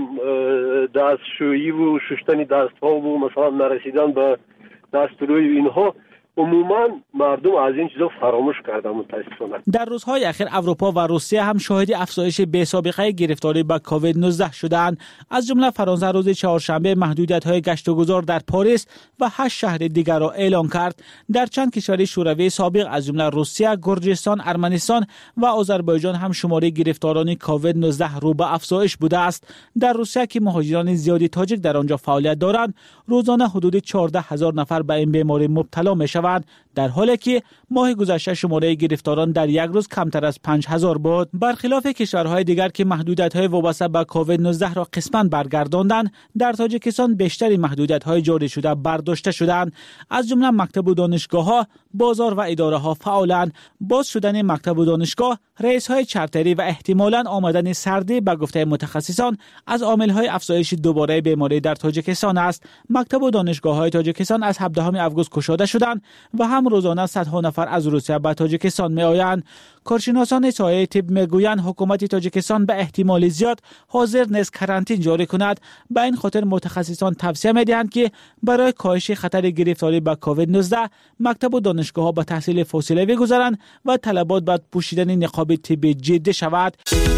Speaker 22: دستشویی و شستن دست‌ها و مثلا نرسیدن به دستروی اینها عموما مردم از این چیزا فراموش کردن متاسفانه.
Speaker 8: در روزهای اخیر اروپا و روسیه هم شاهد افزایش بی‌سابقه گرفتاری به کووید 19 شدند. از جمله فرانسه روز چهارشنبه محدودیت‌های گشت و گذار در پاریس و 8 شهر دیگر را اعلام کرد. در چند کشور شوروی سابق از جمله روسیه، گرجستان، ارمنستان و آذربایجان هم شماره گرفتاران کووید 19 رو به افزایش بوده است. در روسیه که مهاجران زیادی تاجیک در آنجا فعالیت دارند، روزانه حدود 14,000 نفر به این بیماری مبتلا می‌شوند. شوند، در حالی که ماه گذشته شماره گرفتاران در یک روز کمتر از 5000 بود. برخلاف کشورهای دیگر که محدودیت‌های وابسته به کووید 19 را قسماً برگرداندند، در تاجیکستان بیشتر محدودیت‌های جاری شده برداشته شدند. از جمله مکتب و دانشگاه‌ها، بازار و اداره‌ها فعالند. باز شدن مکتب و دانشگاه، رئیس‌های چارتری و احتمالاً آمدن سردی به گفته متخصصان از عامل‌های افزایش دوباره بیماری در تاجیکستان است. مکتب و دانشگاه‌های تاجیکستان از 17 آگوست گشوده شدند و هم روزانه صدها نفر از روسیه به تاجیکستان می‌آیند. کارشناسان سایه طب میگویند حکومت تاجیکستان به احتمال زیاد حاضر نیست کرانتین جاری کند. به این خاطر متخصصان توصیه می‌دهند که برای کاهش خطر گرفتاری به کووید 19 مکتب و دانشگاه‌ها به تحصیل فاصله بگذارند و طلبات باید پوشیدن نقاب طبی جدی شود.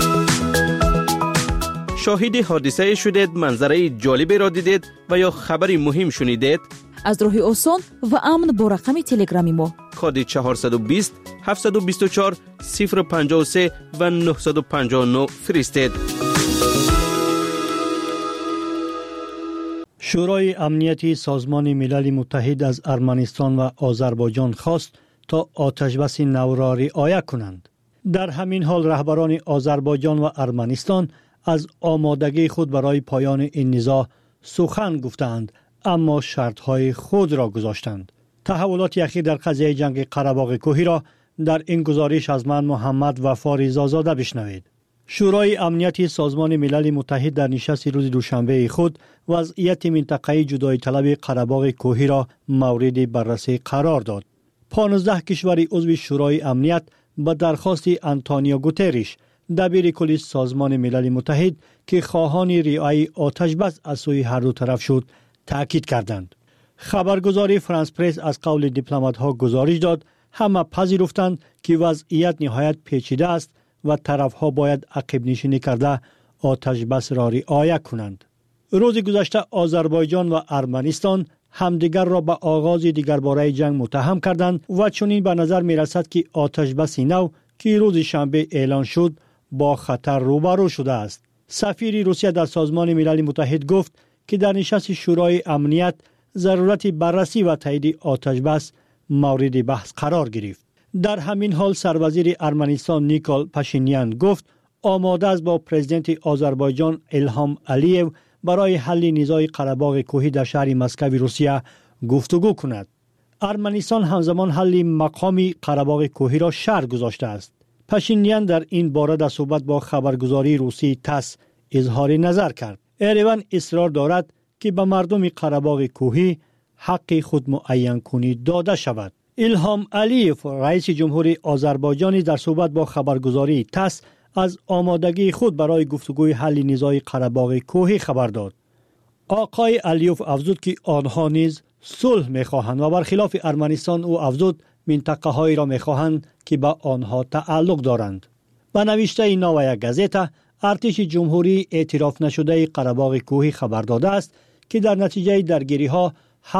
Speaker 21: شاهد حادثه شدید، منظره جالبی را دیدید و یا خبری مهم شنیدید؟
Speaker 4: از راه آسان و امن با رقم تلگرامی ما
Speaker 21: کد 420 724 053 و 959 فرستید.
Speaker 14: شورای امنیتی سازمان ملل متحد از ارمنستان و آذربایجان خواست تا آتشبس نو را رعایت کنند. در همین حال رهبران آذربایجان و ارمنستان از آمادگی خود برای پایان این نزاع سخن گفتند، اما شرطهای خود را گذاشتند. تحولات اخیر در قضیه جنگ قره‌باغ کوهی را در این گزارش از من محمد وفا رضازاده بشنوید. شورای امنیتی سازمان ملل متحد در نشست روز دوشنبه خود وضعیت منطقه جدایی طلب قره‌باغ کوهی را مورد بررسی قرار داد. 15 کشور عضو شورای امنیت به درخواست آنتونیو گوترش دبیر کل سازمان ملل متحد که خواهان رعایت آتشبس از سوی هر دو طرف شد تاکید کردند. خبرگزاری فرانس پرس از قول دیپلمات‌ها گزارش داد همه پذیرفتند که وضعیت نهایت پیچیده است و طرف‌ها باید عقب نشینی کرده آتشبس را رعایت کنند. روز گذشته آذربایجان و ارمنستان همدیگر را به آغاز دیگرباره جنگ متهم کردند و چنین به نظر می رسد که آتشبس نو که روز شنبه اعلان شد با خطر روبرو شده است. سفیر روسیه در سازمان ملل متحد گفت که در نشست شورای امنیت ضرورت بررسی و تایید آتشبس مورد بحث قرار گرفت. در همین حال سروزیر ارمنستان نیکول پاشینیان گفت آماده است با پرزیدنت آذربایجان الهام علیو برای حل نزاع قره‌باغ کوهی در شهر مسکو روسیه گفتگو کند. ارمنستان همزمان حل مقامی قره‌باغ کوهی را شرط گذاشته است. پاشینیان در این باره در صحبت با خبرگزاری روسی تاس اظهار نظر کرد. ایروان اصرار دارد که به مردم قره‌باغ کوهی حق خود معین کنی داده شود. الهام علیف رئیس جمهوری آذربایجان در صحبت با خبرگزاری تاس از آمادگی خود برای گفتگوی حل نزاع قره‌باغ کوهی خبر داد. آقای علیوف افزود که آنها نیز صلح می‌خواهند و برخلاف ارمنستان او افزود منطقه‌هایی را می‌خواهند که به آنها تعلق دارند. به نوشته نویا گازتا ارتش جمهوری اعتراف نشده قره‌باغ کوهی خبر داده است که در نتیجه درگیری‌ها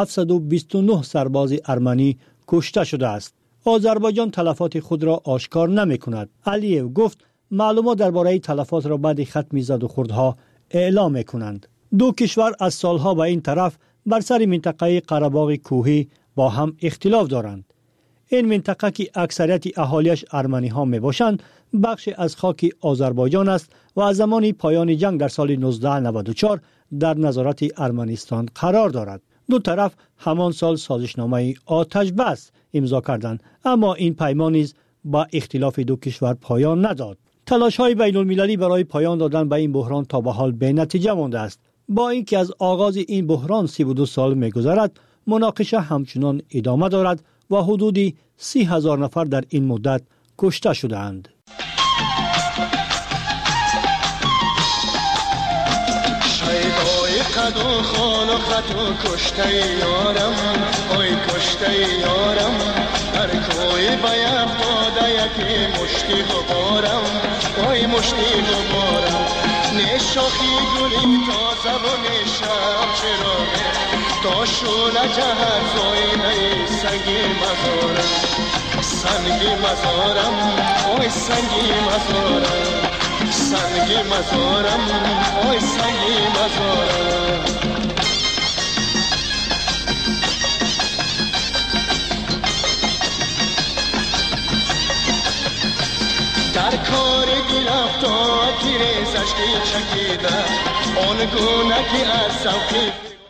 Speaker 14: 729 سرباز ارمنی کشته شده است. آذربایجان تلفات خود را آشکار نمی‌کند. علیو گفت معلومات درباره تلفات را بعد ختم زدوخوردها اعلام می‌کنند. دو کشور از سالها به این طرف بر سر منطقه قره‌باغ کوهی با هم اختلاف دارند. این منطقه که اکثریت اهالیش ارمنی ها می باشند بخش از خاک آذربایجان است و از زمان پایان جنگ در سال 1994 در نظارت ارمنستان قرار دارد. دو طرف همان سال سازشنامه آتشبس امضا کردند، اما این پیمان نیز با اختلاف دو کشور پایان نداد. تلاش‌های بین‌المللی برای پایان دادن به این بحران تا به حال بی‌نتیجه مانده است. با اینکه از آغاز این بحران 32 سال می‌گذرد، مناقشه همچنان ادامه دارد و حدودی 30,000 نفر در این مدت کشته شده‌اند.
Speaker 5: خدو خان و خطو کشته یارم اوی کشته یارم هر کوی باید داده یکی مشتی غبارم اوی مشتی غبارم نشاخی گلی تازه و نشم چراغه تا شونه جهت زاینه سنگی مزارم سنگی مزارم اوی سنگی مزارم سنگی مزارم اوی سنگی مزارم کار گرفتار تیرزش که چکیده آن گونه که از سوقی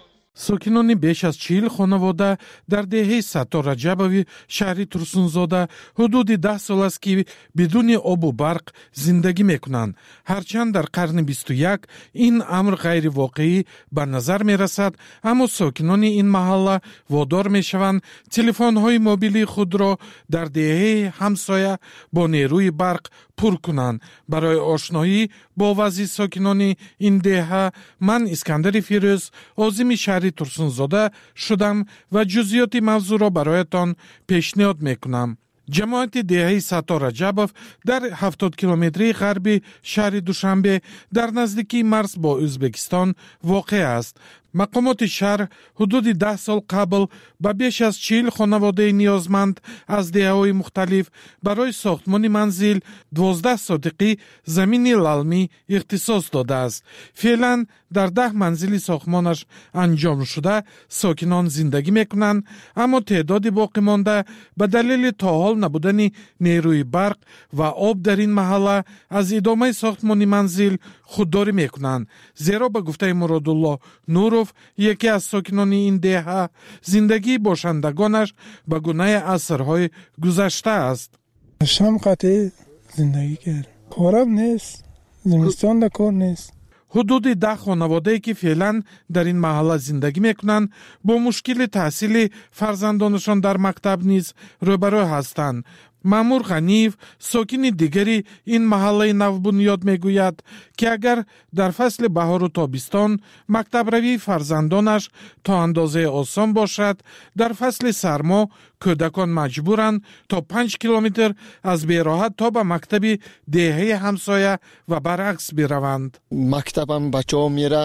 Speaker 6: ساکنان بیش از 40 خانواده در دهه ستار رجبوی شهری ترسونزاده حدود 10 سال است که بدون آب و برق زندگی میکنند. هرچند در قرن 21 این امر غیر واقعی به نظر می رسد، اما ساکنان این محله وادار می شوند تلفن های موبیلی خود را در دهه همسایه با نیروی برق پر کنند. برای آشنایی با وضع ساکنان این دهه من اسکندر فیروز عازم شهری ترسونزاده شدم و جزئیات موضوع را برایتان پیشنهاد میکنم. جماعت دهه ستار رجبوف در 70 کیلومتری غربی شهر دوشنبه در نزدیکی مرز با ازبکستان واقع است. مقامات شهر حدود 10 سال قبل به بیش از 40 خانواده نیازمند از دهه‌های مختلف برای ساختمان منزل 12 صدقی زمین للمی اختصاص داده است. فعلا در 10 منزل ساختمانش انجام شده ساکنان زندگی میکنند، اما تعداد باقی مانده به دلیل تا حال نبودن نیروی برق و آب در این محله از ادامه ساختمان منزل خودداری میکنند. زیرا به گفته مرادالله نورو یکی از ساکنان این دهه زندگی باشندگانش به گونه عصرهای گذشته است.
Speaker 9: شام قطعی زندگی کرد. کارم نیست. زمستان در کار نیست.
Speaker 6: حدود 10 خانواده که فعلا در این محله زندگی میکنند با مشکل تحصیل فرزندانشان در مکتب نیز روبرو هستند. مامور غنیف ساکن دیگری این محله نوبنیاد میگوید که اگر در فصل بهار و تابستان مکتب روی فرزندانش تا اندازه آسان باشد، در فصل سرما کودکان مجبورند تا 5 کیلومتر از بیراحت تا به مکتب دهه همسایه و برعکس بروند.
Speaker 2: مکتبم بچه ها میره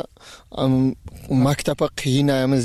Speaker 2: مکتب قینه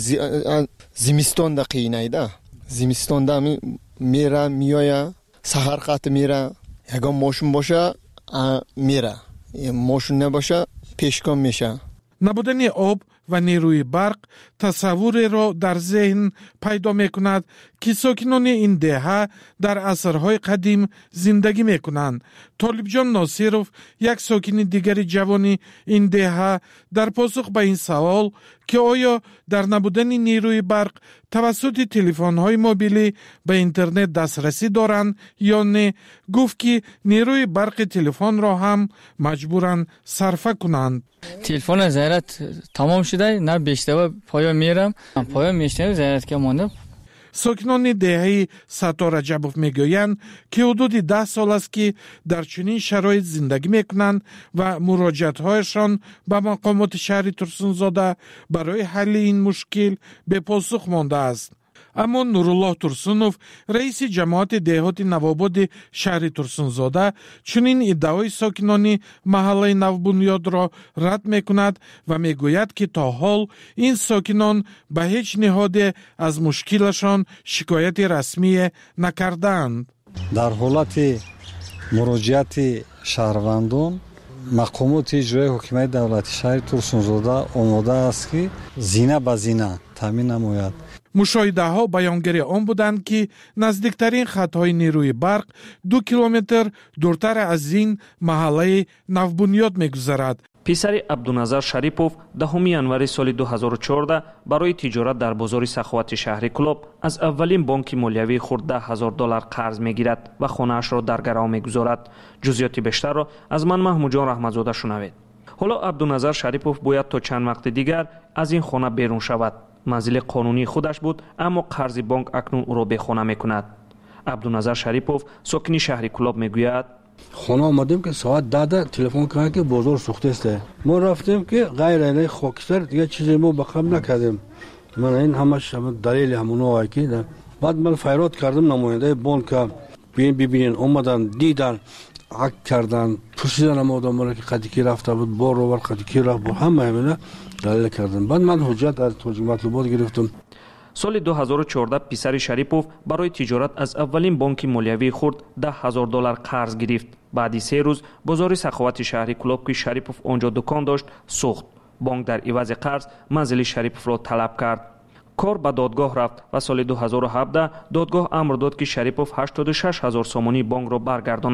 Speaker 2: زمستان دا قینه ده زمستان دا میره میایه سحر قط میره، یکم ماشون باشه میره، ماشون نباشه پیشگام میشه.
Speaker 6: نبودن آب و نیروی برق تصوری را در ذهن پیدا میکند که ساکنان این دهه در عصرهای قدیم زندگی میکنند. طالب جان ناصیروف یک ساکن دیگر جوانی این دهه در پاسخ به این سوال که آیا در نبودن نیروی برق توسط تلفن‌های موبیلی به اینترنت دسترسی دارند یا نه، گفت که نیروی برق تلفن را هم مجبورند صرفه کنند.
Speaker 12: تلفن زیرت تمام شده، نه بیشتر پایا میرم، پایا میشتم زیرت که مانده.
Speaker 6: ساکنان دهه ستار رجبوف میگویند که حدود 10 سال است که در چنین شرایط زندگی میکنند و مراجعت‌هایشان به مقامات شهر ترسونزاده برای حل این مشکل به پاسخ مانده است. اما نورالله ترسونوف رئیس جماعت دهات نوآباد شهر ترسونزاده چنین ادعای ساکنان محله نوبنیاد را رد میکند و میگوید که تا حال این ساکنان به هیچ نهاد از مشکلشان شکایت رسمی نکردند.
Speaker 13: در حالت مراجعت شهروندان مقامات اجرایی حکومت دولتی شهر ترسونزاده آماده است که زینه به زینه تامین نماید.
Speaker 6: مشاهده ها بیانگر آن بودند که نزدیکترین خطهای نیروی برق 2 کیلومتر دورتر از این محله نوبنیاد می‌گذرد.
Speaker 11: پسر عبدالنظر شریپوف 10 январи سال 2014 برای تجارت در بازار سخاوت شهر کلوب از اولین بانک مالیوی خود $10,000 قرض میگیرد و خانه‌اش را در گرو میگذارد. جزئیات بیشتر را از من محمود جان رحمتزاده شنوید. حالا عبدالنظر شریپوف باید تا چند وقت دیگر از این خانه بیرون شود. منزل قانونی خودش بود، اما قرض بانک اکنون او را به خانه میکند. عبدالنظر شریپوف ساکن شهر کلوب میگوید
Speaker 24: خانه آمدیم که ساعت 10 تلفن کردن که بازار سوخته است. ما رفتیم که غیر علیه خاکستر دیگه چیزی ما بخم نکردیم. من این همش دلیل همون آیکی. بعد من فریاد کردم نماینده بانک ببینین، اومدن دیدن عقد کردن، پرسیدن آدم که قدیکی رفته بود بار رو قدیکی رفت بود، همه همینه دلیل کردن. بعد من حجت از توجیه مطلوبات گرفتم.
Speaker 11: سال 2014 پسر شریپوف برای تجارت از اولین بانک مالیوی خورد $10,000 قرض گرفت. بعدی 3 روز بازار سخاوت شهر کلوب که شریپوف آنجا دکان داشت سوخت. بانک در عوض قرض منزل شریپوف را طلب کرد. کار به دادگاه رفت و سال 2017 دادگاه امر داد که شریپوف 86,000 سومانی بانک را برگرداند.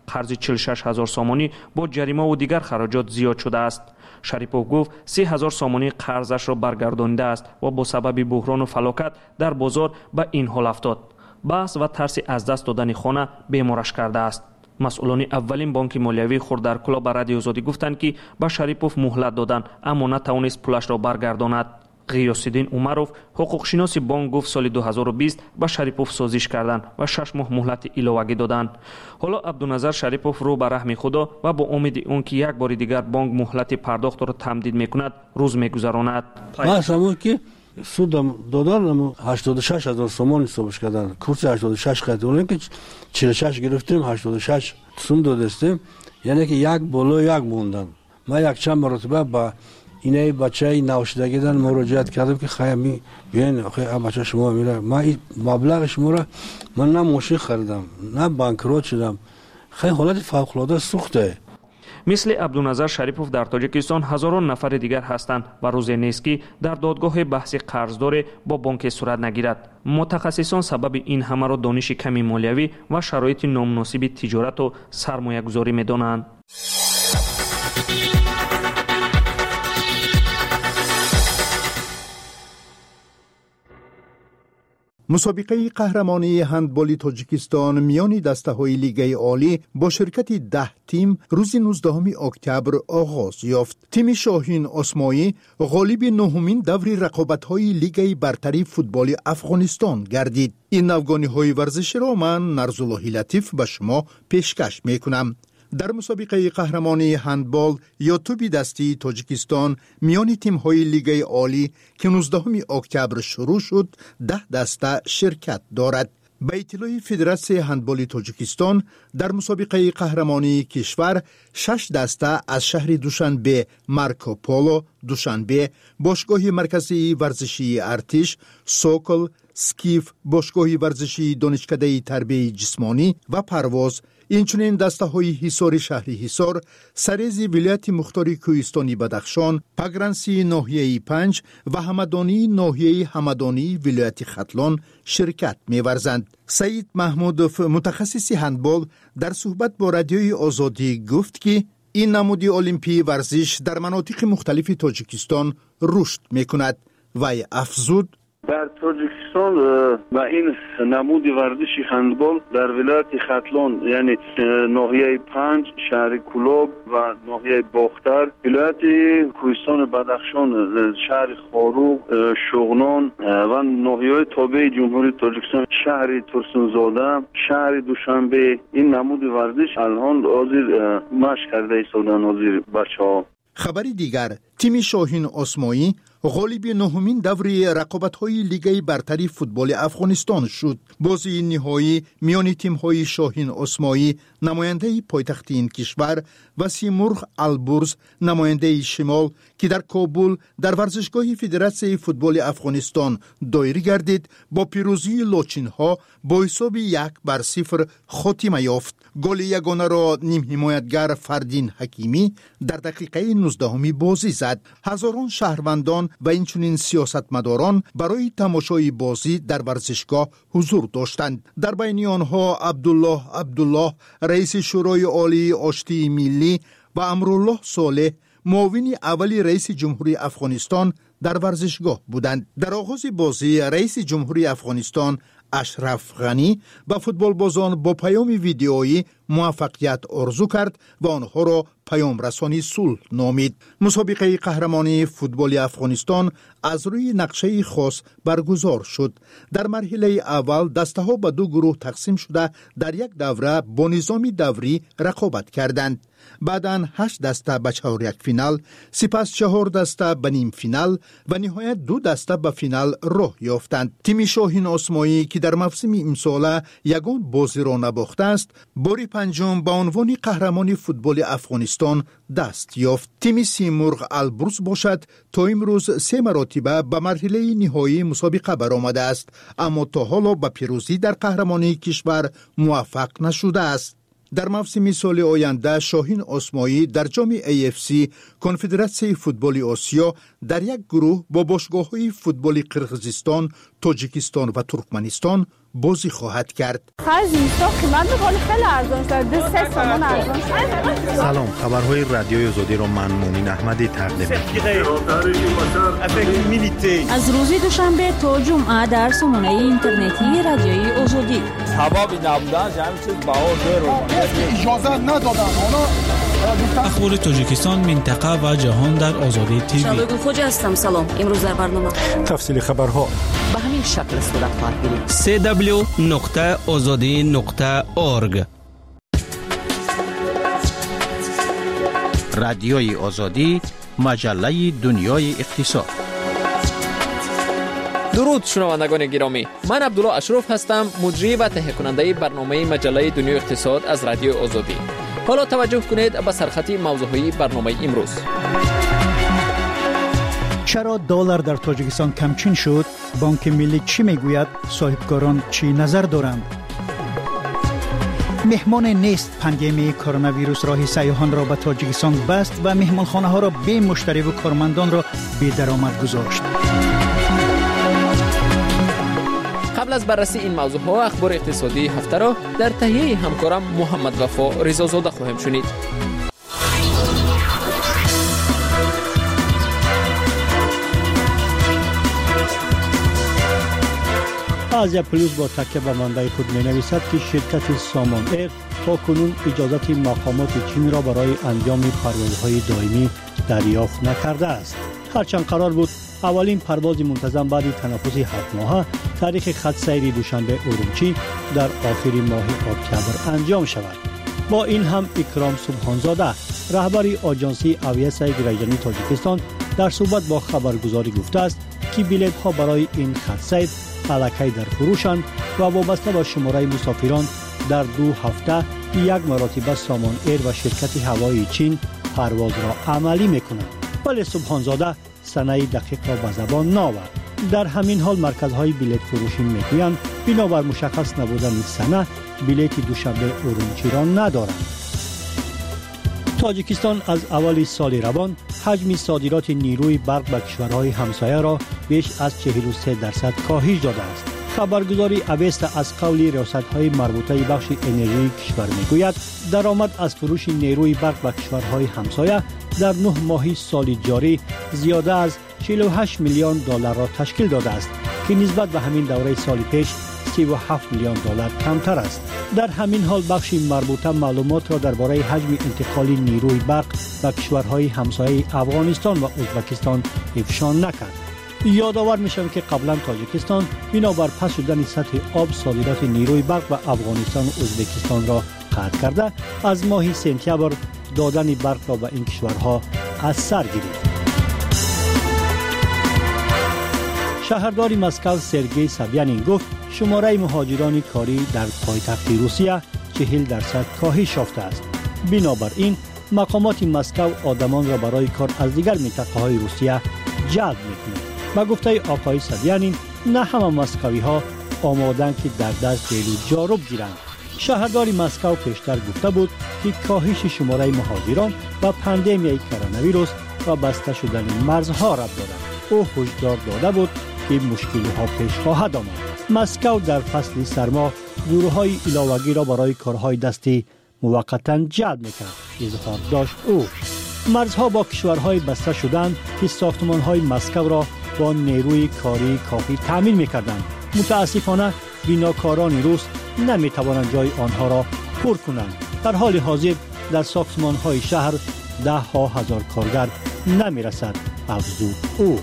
Speaker 11: قرض 46000 سامانی با جریمه و دیگر خراجات زیاد شده است. شریپوف گفت 3000 سامانی قرضش را برگردانیده است و با سبب بحران و فلاکت در بازار به این حال افتاد. بحث و ترس از دست دادن خانه بیمارش کرده است. مسئولان اولین بانک مالیوی خود در کلاب به رادیو آزادی گفتند که به شریپوف مهلت دادند اما نتوانست پولش را برگرداند. غیاس‌الدین عمروف حقوقشناس بانک گفت سال 2020 به شریپوف سازش کردند و 6 ماه مهلت اضافی دادند. حالا عبدالنظر شریپوف رو به رحم خدا و با امید اون که یک بار دیگر بانک مهلت پرداخت را تمدید میکند روز میگذراند.
Speaker 24: ما که سودم دادن 86000 سوم حسابش کردن. کورس 86 خریدیم که 46 گرفتیم 86 سوم دادستیم، یعنی که یک بالا یک موندن. ما یک چند مرتبه با اینای بچهای نوشیدگی دن مراجعت کردم که خیلی بیاین آخه بچه شما میره، ما این مبلغ شما را من نه ماشین خریدم نه بانکروت شدم، خیلی حالت فوق العاده سخته.
Speaker 11: مثل عبدالنظر شریپوف در تاجیکستان هزاران نفر دیگر هستند و روزی نیست که در دادگاه بحث قرضداری با بانک صورت نگیرد. متخصصان سبب این همه را دانش کمی مالیوی و شرایط نامناسب تجارت و سرمایه گذاری می‌دانند.
Speaker 10: مسابقه قهرمانی هندبال تاجیکستان میان دسته‌های لیگ عالی با شرکت 10 تیم روز 19 اکتبر آغاز یافت. تیم شاهین اسماعی غالب نهمین دور رقابت‌های لیگ برتری فوتبال افغانستان گردید. این نوگانی‌های ورزشی را من نرزالله لطیف به شما پیشکش می‌کنم. در مسابقه قهرمانی هندبال یا توپ دستی تاجیکستان میان تیم‌های لیگ عالی که 19 اکتبر شروع شد 10 دسته شرکت دارد. به اطلاع فدراسیون هندبال تاجیکستان در مسابقه قهرمانی کشور 6 دسته از شهر دوشنبه مارکوپولو دوشنبه، باشگاه مرکزی ورزشی ارتش، سوکل، سکیف، باشگاه ورزشی دانشکده تربیت جسمانی و پرواز، اینچنین دسته های حصار شهری حصار، سریز ولایت مختار کوهستانی بدخشان، پگرنسی ناحیه 5 و همدانی ناحیه همدانی ولایت ختلان شرکت می‌ورزند. سعید محمودوف متخصص هندبال در صحبت با رادیوی آزادی گفت که این نمود المپی ورزش در مناطق مختلف تاجیکستان رشد می‌کند و افزود
Speaker 23: در تاجیکستان با این نمود ورزشی هندبال در ولایت ختلان یعنی ناحیه 5 شهر کلاب و ناحیه باختر، ولایت کوهستان بدخشان شهر خاروق، شغنان و ناحیه تابع جمهوری تاجیکستان شهر ترسونزاده، شهر دوشنبه این نمود ورزش الان حاضر مشق کرده ایستادن حاضر بچه‌ها.
Speaker 10: خبری دیگر، تیم شاهین اسماعی غالب نهمین دوره رقابت‌های لیگ برتری فوتبال افغانستان شد. بازی نهایی میان تیم‌های شاهین اسماعی نماینده پایتخت این کشور و سیمرغ البرز نماینده شمال که در کابل در ورزشگاه فدراسیون فوتبال افغانستان دایر گردید با پیروزی لاچین‌ها با حساب 1-0 خاتمه یافت. گل یگانه را نیم حمایتگر فردین حکیمی در دقیقه 19 بازی زد. هزاران شهروندان و اینچنین سیاستمداران برای تماشای بازی در ورزشگاه حضور داشتند. در بین آنها عبدالله رئیس شورای عالی آشتی ملی و امرالله صالح معاون اولی رئیس جمهوری افغانستان در ورزشگاه بودند. در آغاز بازی رئیس جمهوری افغانستان اشرف غنی به فوتبال بازان با پیام ویدیویی موفقیت آرزو کرد و آنها را پیام رسانی صلح نامید. مسابقه قهرمانی فوتبال افغانستان از روی نقشه خاص برگزار شد. در مرحله اول دسته ها به 2 گروه تقسیم شده در یک دوره با نظام دوری رقابت کردند. بعداً 8 دسته به 4 فینال، سپس 4 دسته به نیم فینال و نهایت 2 دسته به فینال راه یافتند. تیم شاهین اسماعی که در موسم امسال یگان بازی را نباخته است، بار پنجم به عنوان قهرمان فوتبال افغانستان دست یافت. تیم سیمرغ البرز باشد تا امروز 3 مرتبه به مرحله نهایی مسابقه برآمده است، اما تا حالا به پیروزی در قهرمانی کشور موفق نشده است. در موسم سال آینده شاهین اسماعی در جام AFC کنفدراسیون فوتبال آسیا در یک گروه با باشگاه‌های فوتبال قرقیزستان، تاجیکستان و ترکمنستان بازی خواهد کرد.
Speaker 7: خرج زمستان قیمت می‌کنه خیلی ارزان شده، 3 تومان ارزان شده.
Speaker 15: سلام، خبرهای رادیوی آزادی را من مؤمن احمدی تقدیم می‌کنم.
Speaker 16: از روز دوشنبه تا جمعه در سامانه اینترنتی رادیوی آزادی.
Speaker 17: حبابی نبودن همین چیز باور رو
Speaker 25: اجازه ندادن.
Speaker 26: اخبار تاجیکستان، منطقه و جهان در آزادی تیوی.
Speaker 1: شبگون خوج هستم. سلام. امروز در برنامه
Speaker 15: تفصیل خبرها
Speaker 16: به همین شکل صورت خواهد گرفت.
Speaker 27: www.azadi.org. رادیوی آزادی، مجله دنیای اقتصاد.
Speaker 28: درود شنوندگان گرامی، من عبدالله اشرف هستم، مجری و تهیه کننده برنامه مجله دنیای اقتصاد از رادیو آزادی. حالا توجه کنید به سرخط موضوعی برنامه امروز.
Speaker 14: چرا دلار در تاجیکستان کمچین شد؟ بانک ملی چی میگوید؟ صاحبکاران چی نظر دارند؟ مهمان نیست پاندمی کرونا ویروس راه سیاحان را به تاجیکستان بست و مهمانخانه ها را بی مشتری و کارمندان را بی درآمد گذاشت.
Speaker 28: قبل از بررسی این موضوع ها، اخبار اقتصادی هفته را در تهیه همکارم محمد وفا رضازاده خواهیم شنید.
Speaker 29: آزیا پلوس با تکیه به منبع خود می‌نویسد که شرکت سامان ایر تاکنون اجازت مقامات چین را برای انجام پروازهای دائمی دریافت نکرده است. هرچند قرار بود اولین پرواز منتظم بعد تنفس 7 ماهه تاریخ خط سیر دوشنبه اورمچی در آخر ماه اکتبر انجام شود. با این هم اکرام سبحانزاده رهبر آژانسی آویاسای گریجانی تاجیکستان در صحبت با خبرگزاری گفته است که بلیط ها برای این خط سیر الکی در فروشند و وابسته با شماره مسافران در 2 هفته 1 مرتبه سامان ایر و شرکت هوایی چین پرواز را عملی میکنند. ولی سبحانزاده سنه دقیق را به زبان نآورد. در همین حال مرکزهای بلیط فروشی میگویند بنابر مشخص نبودن سنه بلیط دوشنبه اورمچی را ندارند. تاجیکستان از اول سال روان حجم صادرات نیروی برق به کشورهای همسایه را بیش از 43% کاهش داده است. خبرگزاری اوستا از قول ریاست‌های مربوطه بخش انرژی کشور میگوید درآمد از فروش نیروی برق به کشورهای همسایه در 9 ماه سال جاری زیاده از 48 میلیون دلار را تشکیل داده است که نسبت به همین دوره سال پیش 37 میلیون دلار کمتر است. در همین حال بخش مربوطه معلومات را درباره حجم انتقال نیروی برق به کشورهای همسایه افغانستان و ازبکستان افشا نکرد. یادآور میشم که قبلا تاجیکستان بنابر پس شدن سطح آب صادرات نیروی برق به افغانستان و ازبکستان را قطع کرده از ماه سپتامبر دادن برق را به این کشورها از سر گرفت. شهردار مسکو سرگئی سابیانین گفت شماره مهاجران کاری در پایتخت روسیه 40% کاهش یافته است. بنابراین مقامات مسکو آدمان را برای کار از دیگر منطقه‌های روسیه جلب می‌کنند. با گفته آقای سابیانین نه همه مسکوی ها آمادن که در دست جلو جارب گیرند. شهردار مسکو پیشتر گفته بود که کاهش شماره مهاجران و پاندمی کرونا ویروس و بسته شدن مرزها را دادند. او هشدار داده بود که مشکلی ها پیش خواهد آمد. مسکو در فصل سرما گروه‌های علاوگی را برای کارهای دستی موقتا جلب می‌کرد. اظهار داشت او. مرزها با کشورهای بسته شدند که ساختمان‌های مسکو را با نیروی کاری کافی تامین می‌کردند. متاسفانه بناکاران روس نمی‌توانند جای آنها را پر کنند. در حال حاضر در ساختمان‌های شهر 10,000 کارگر نمی‌رسد. افزود او.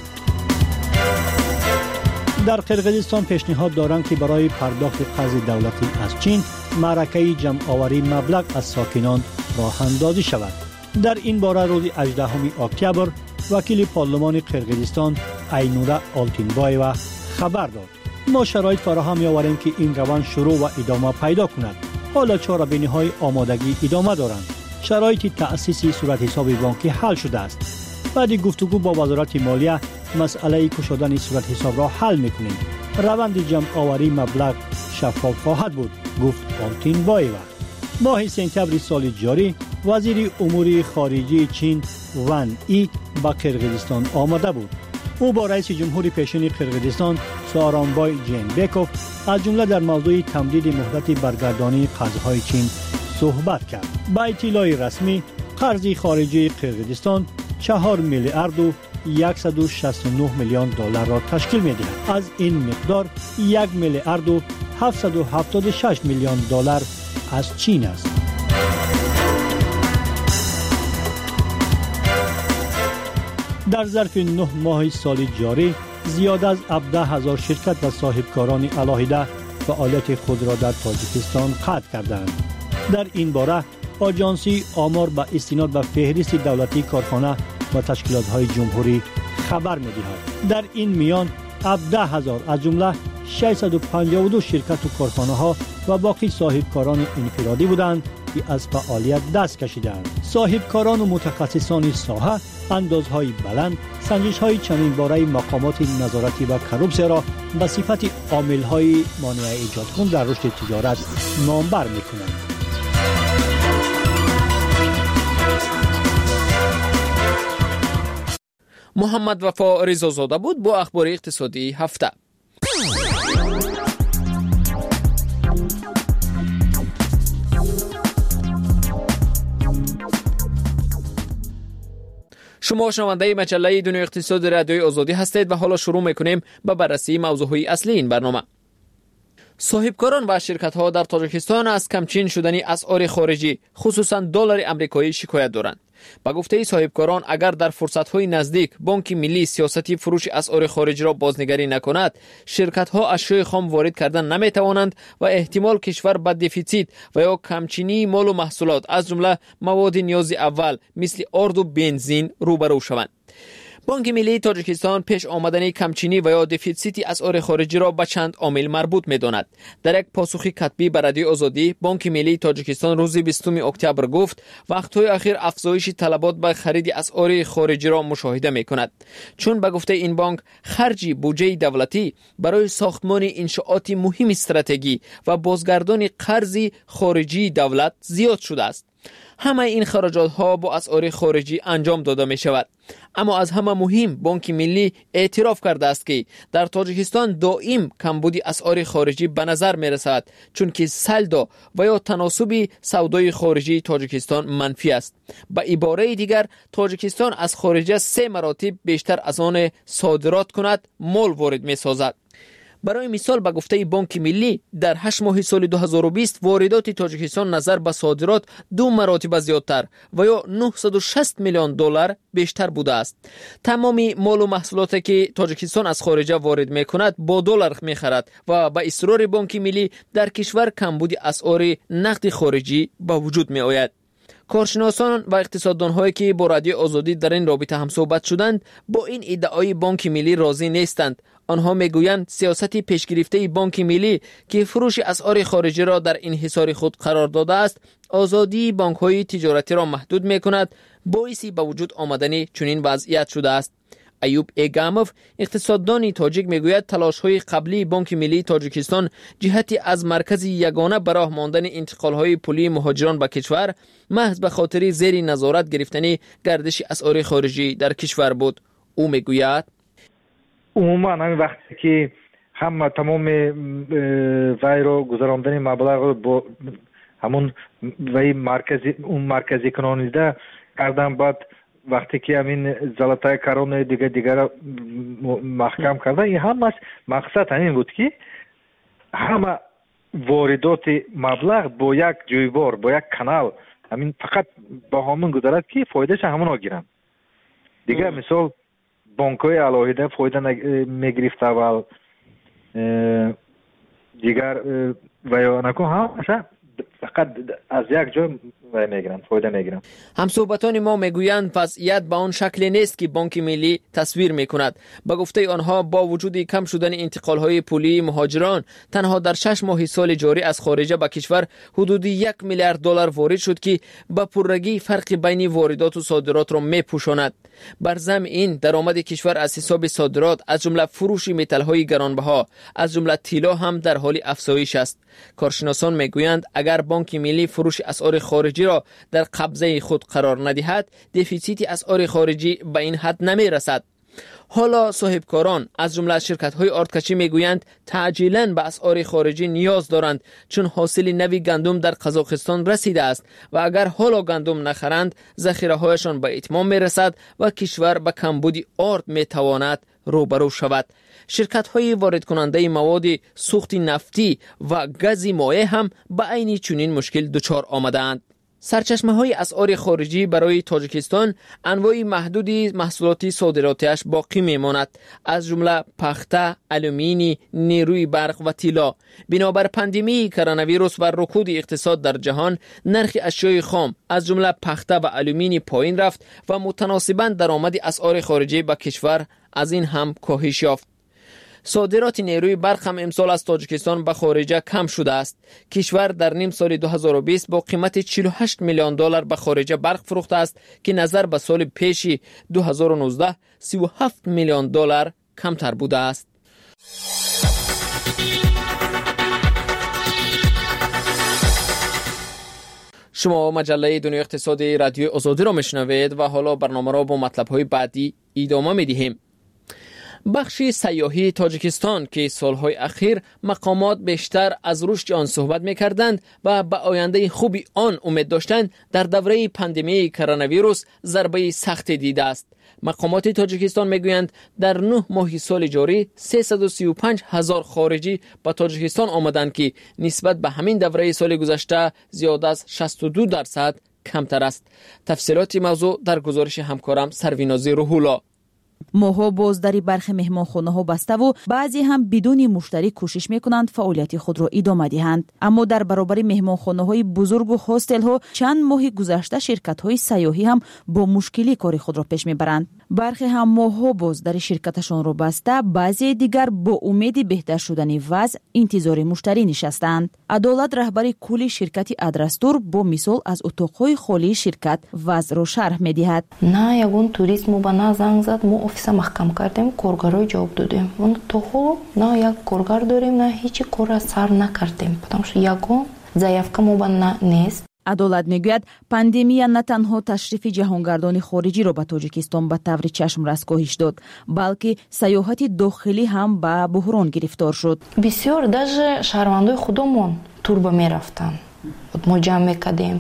Speaker 29: در قرقیزستان پیشنهاد دارند که برای پرداخت قرض دولتی از چین معرکه جمع‌آوری مبلغ از ساکنان راه اندازی شود. در این باره روز 18 اکتبر وکیل پارلمان قرقیزستان اینورا آلتینبایوا خبر داد ما شرایط فراهم می‌آوریم که این روند شروع و ادامه پیدا کند. حالا چاره‌بینی‌های آمادگی ادامه دارند. شرایط تأسیس صورت حساب بانکی حل شده است. بعد گفتگو با وزارت مالیه مسئله گشودن صورت حساب را حل می‌کنیم. روند جمع‌آوری مبلغ شفاف خواهد بود، گفت آلتینبایوا. ماه سپتامبر سال جاری وزیر امور خارجه چین وان ای با قرقیزستان آمده بود. او با رئیس جمهور پیشین قرقیزستان سارانبای جینبکوف از جمله در موضوع تمدید مهلت برگردانی قرضهای چین صحبت کرد. با اطلاع رسمی قرض خارجی قرقیزستان 4 میلیارد و 169 میلیون دلار را تشکیل می‌دهد. از این مقدار 1 میلیارد و 776 میلیون دلار از چین است. در ظرف 9 ماه سال جاری زیاد از 17,000 شرکت و صاحبکاران علاهده فعالیت خود را در تاجیکستان قطع کردند. در این باره آژانسی آمار با استناد به فهرست دولتی کارخانه و تشکیلات‌های جمهوری خبر می‌دهد. در این میان 17,000 از جمله 652 شرکت و کارخانه‌ها و باقی صاحبکاران انفرادی بودند که از فعالیت دست کشیدند. صاحبکاران و متخصصان ساحه اندازهای بلند سنجش‌های چندین باره مقامات نظارتی و کروپسه را به صفت عامل‌های مانع ایجاد کن در رشد تجارت نامبر می‌کنند.
Speaker 28: محمد وفا رضازاده بود با اخبار اقتصادی هفته. شما شنونده مجله دنیای اقتصاد رادیوی آزادی هستید و حالا شروع میکنیم به بررسی موضوعهای اصلی این برنامه. صاحبکاران و شرکت‌ها در تاجیکستان از کمچین شدن اسعار خارجی خصوصا دلار آمریکایی شکایت دارند. با گفته صاحبکاران اگر در فرصت‌های نزدیک بانک ملی سیاستی فروش اسعار خارجی را بازنگری نکند، شرکت‌ها اشیاء خام وارد کردن نمی‌توانند و احتمال کشور به دفیسیت و یا کمچینی مال و محصولات از جمله مواد نیاز اول مثل آرد و بنزین روبرو شوند. بانک ملی تاجیکستان پیش آمدن کمچینی و یا دفیسیت اسعار خارجی را به چند عامل مربوط می‌داند. در یک پاسخی کتبی به رادیو آزادی، بانک ملی تاجیکستان روز 20 اکتبر گفت وقت‌های اخیر افزایش طلبات به خرید اسعار خارجی را مشاهده می‌کند. چون به گفته این بانک خرج بودجه دولتی برای ساختمان انشاءات مهم استراتژی و بازگردان قرض خارجی دولت زیاد شده است. همه این خراجات ها با اسعار خارجی انجام داده می شود. اما از همه مهم بانک ملی اعتراف کرده است که در تاجیکستان دائم کمبود اسعار خارجی به نظر می رسد چون که سلدا و یا تناسب سودای خارجی تاجیکستان منفی است. به عباره دیگر تاجیکستان از خارجه 3 مراتب بیشتر از آن صادرات کند مال وارد می سازد. برای مثال به گفته بانک ملی در 8 ماه سال 2020 واردات تاجیکستان نظر به صادرات 2 مراتب زیادتر و یا 960 میلیون دلار بیشتر بوده است. تمام مال و محصولاتی که تاجیکستان از خارجه وارد میکند با دلار میخرد و به اصرار بانک ملی در کشور کمبود اسعار نقد خارجی به وجود می آید. کارشناسان و اقتصاددان‌هایی که با رادیو آزادی در این رابطه هم صحبت شدند با این ادعای بانک ملی راضی نیستند. آنها میگویند سیاست پیشگرفته بانک ملی که فروش اسعار خارجی را در انحصار خود قرار داده است، آزادی بانک‌های تجارتی را محدود می‌کند، باعث به وجود آمدن چنین وضعیت شده است. ایوب ایگاموف اقتصاددان تاجیک میگوید تلاش‌های قبلی بانک ملی تاجیکستان جهت از مرکز یگانه برای ماندن انتقال‌های پولی مهاجران به کشور محض به خاطر زیر نظارت گرفتن گردش اسعار خارجی در کشور بود. او میگوید
Speaker 3: عموما همین وقتی که هم تمام وای رو گذراندن مبلغ با همون وای مرکزی کنانیده کردن، بعد وقتی که همین زلطای کرون دیگر محکم کردن، این همش مقصد همین بود که همه واردات مبلغ با یک جویبار با یک کانال همین فقط با همون گذرد که فایدهش همون ها گیرن دیگه. مثال بانک‌های علاهده فایده میگرفت اول دیگر و یا نکن همشه فقط از یک جا میگیرن فایده میگیرن.
Speaker 28: همصحبتان ما میگویند وضعیت به آن شکل نیست که بانک ملی تصویر میکند. به گفته آنها با وجود کم شدن انتقال‌های پولی مهاجران تنها در 6 ماه سال جاری از خارجه به کشور حدود 1 میلیارد دلار وارد شد که به پررگی فرق بین واردات و صادرات را میپوشاند. بر ضمن این درآمد کشور از حساب صادرات از جمله فروش متال‌های گرانبها از جمله طلا هم در حال افزایش است. کارشناسان میگویند اگر بانک ملی فروش اسعار خارجی را در قبضه خود قرار ندهد، دفیسیت اسعار خارجی به این حد نمی رسد. حالا صاحبکاران از جمله شرکت‌های آردکشی میگویند تعجیلاً به اسعار خارجی نیاز دارند، چون حاصل نوی گندم در قزاقستان رسیده است و اگر حالا گندم نخرند ذخیره‌هایشان به اتمام میرسد و کشور به کمبودی آرد میتواند روبرو شود. شرکت‌های وارد کننده مواد سوخت نفتی و گاز مایع هم به عین چنین مشکل دچار آمدند. سرچشمه‌های اسعار خارجی برای تاجیکستان انواع محدودی محصولات صادراتیش باقی میماند، از جمله پخته، آلومینی، نیروی برق و طلا. بنابر پاندمی کرونا ویروس و رکود اقتصاد در جهان، نرخ اشیاء خام از جمله پخته و آلومینی پایین رفت و متناسباً درآمد اسعار خارجی به کشور از این هم کاهش یافت. صادرات نیروی برق هم امسال از تاجیکستان به خارج کم شده است. کشور در نیم سال 2020 با قیمت 48 میلیون دلار به خارج برق فروخته است که نظر به سال پیش 2019 37 میلیون دلار کمتر بوده است. شما مجله دنیای اقتصادی رادیوی آزادی را میشنوید و حالا برنامه را با مطلب‌های بعدی ادامه می‌دهیم. بخش سیاحی تاجیکستان که سالهای اخیر مقامات بیشتر از رشد آن صحبت می‌کردند و به آینده خوبی آن امید داشتند، در دوره پاندمی کرونا ویروس ضربه سختی دیده است. مقامات تاجیکستان میگویند در 9 ماه سال جاری 335,000 خارجی به تاجیکستان آمدند که نسبت به همین دوره سال گذشته زیاد از 62% کمتر است. تفصیلات موضوع در گزارش همکارم سروینازی روح‌الله.
Speaker 4: ماها بازداری برخی مهمانخانه‌ها بسته و بعضی هم بدون مشتری کوشش میکنند فعالیت خود را ادامه دهند. اما در برابر مهمانخانه‌های بزرگ و هاستل‌ها چند ماه گذشته شرکت‌های سیاحی هم با مشکلی کار خود را پیش میبرند. برخی هم ماها بازداری شرکتشان را بسته، بعضی دیگر با امید بهتر شدن وضع انتظار مشتری نشستند. عدالت رهبر کل شرکت ادرستور با مثال از اتاق‌های خالی شرکت وضع را شرح می‌دهد.
Speaker 5: نه یگون توریست مو بنا زنگ زد، مو офиса маҳкам кардем, коргаро ҷавоб додем. Он то хо на як коргар дорем, на ҳеҷ кора сар накардем, потому что ягон заявка мо ба нест.
Speaker 4: عدالت میگوید پاندемیا نه تنها تشریف جهانگردان خارجی را به تاجیکستان به طور چشمرس کاهش داد، بلکه سیاحت داخلی هم به بحران گرفتار شد.
Speaker 5: بسیار даже шаҳрвандои худомон турба мерафтанд. ما جمع میکردیم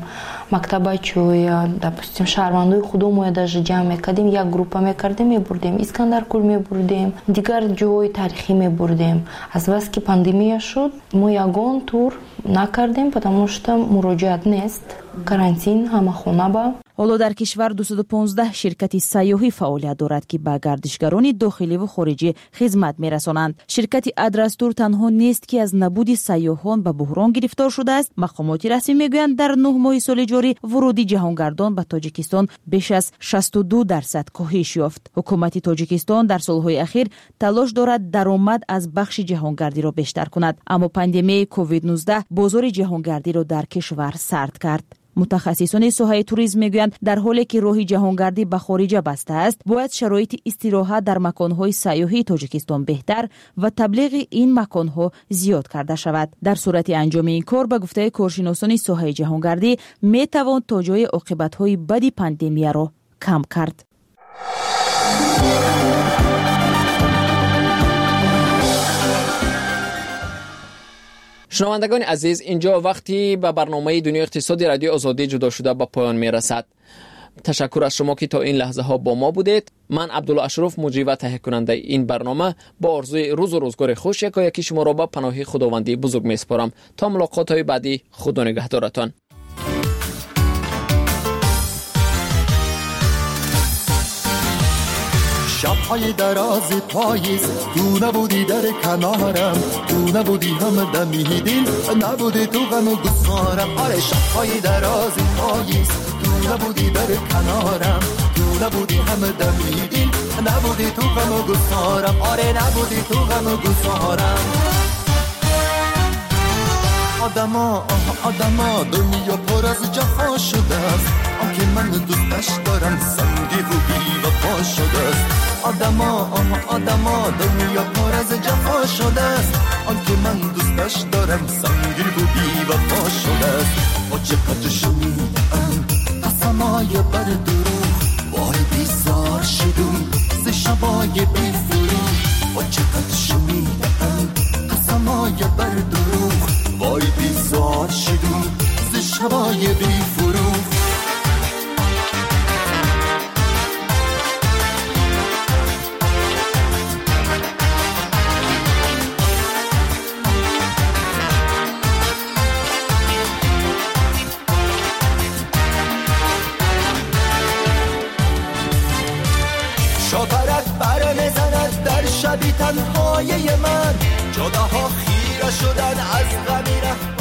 Speaker 5: مکتبچویا допустим шаҳрвандои худомон даже جمع میکردیم یک گروپ میکردیم میبردیم اسکندرکول میبردیم دیگر جای تاریخی میبردیم. از بس که پاندемия شد ما ягон тур накардем, потому что муроҷиат нест, карантин ҳамахона ба.
Speaker 4: حالا در کشور 215 شرکت سیاحی فعالیت دارد که به گردشگران داخلی و خارجی خدمت می‌رسانند. شرکت ادرستور تنها نیست که از نبود سیاحان به بحران گرفتار شده است. مقامات رسمی میگویند در 9 ماه سال جاری ورود جهانگردان به تاجیکستان بیش از 62% کاهش یافت. حکومت تاجیکستان در سالهای اخیر تلاش دارد درآمد از بخش جهانگردی را بیشتر کند، اما پاندمی کووید 19 بازار جهانگردی را در کشور سرد کرد. متخصصان ساحه توریسم میگویند در حالی که راه جهانگردی به خارج بسته است، باید شرایط استراحت در مکان‌های سیاحی تاجیکستان بهتر و تبلیغ این مکان‌ها زیاد کرده شود. در صورت انجام این کار به گفته کارشناسان ساحه جهانگردی میتوان تا جای عاقبت‌های بد پاندمی را کم کرد.
Speaker 28: شنوندگان عزیز، اینجا وقتی به برنامه دنیای اقتصادی رادیو آزادی جدا شده به پایان میرسد. تشکر از شما که تا این لحظه ها با ما بودید. من عبدالله اشرف مجری و تهیه کننده این برنامه با آرزوی روز و روزگار خوش یکی شما را به پناه خداوندی بزرگ میسپارم. تا ملاقات های بعدی، خدا نگهدارتان.
Speaker 8: شب‌های دراز پاییز تو نبودی در کنارم، تو نبودی هم دمیدین، نبودی تو غم و گسارم. آره شب‌های دراز پاییز تو نبودی در کنارم، تو نبودی هم دمیدین، نبودی تو غم و گسارم. آره نبودی تو غم و گسارم. آدما دنیا پر از جفا شده است، آنکه من دوستش دارم سنگی و بی وفا شده است. آدما دنیا پر از جفا شده است، آنکه من دوستش دارم سنگی و بی وفا شده است. با چقدر شدیم قسمای بر دروغ، وای بیزار شدیم ز شبای بی فروغ با چقدر شنیدم قسمای بر دروغ وای بیزار شدم ز شبای بی فروغ شاپرک بر میزند در شبی تنهای من جاده ها خیره شدن از غمی رفت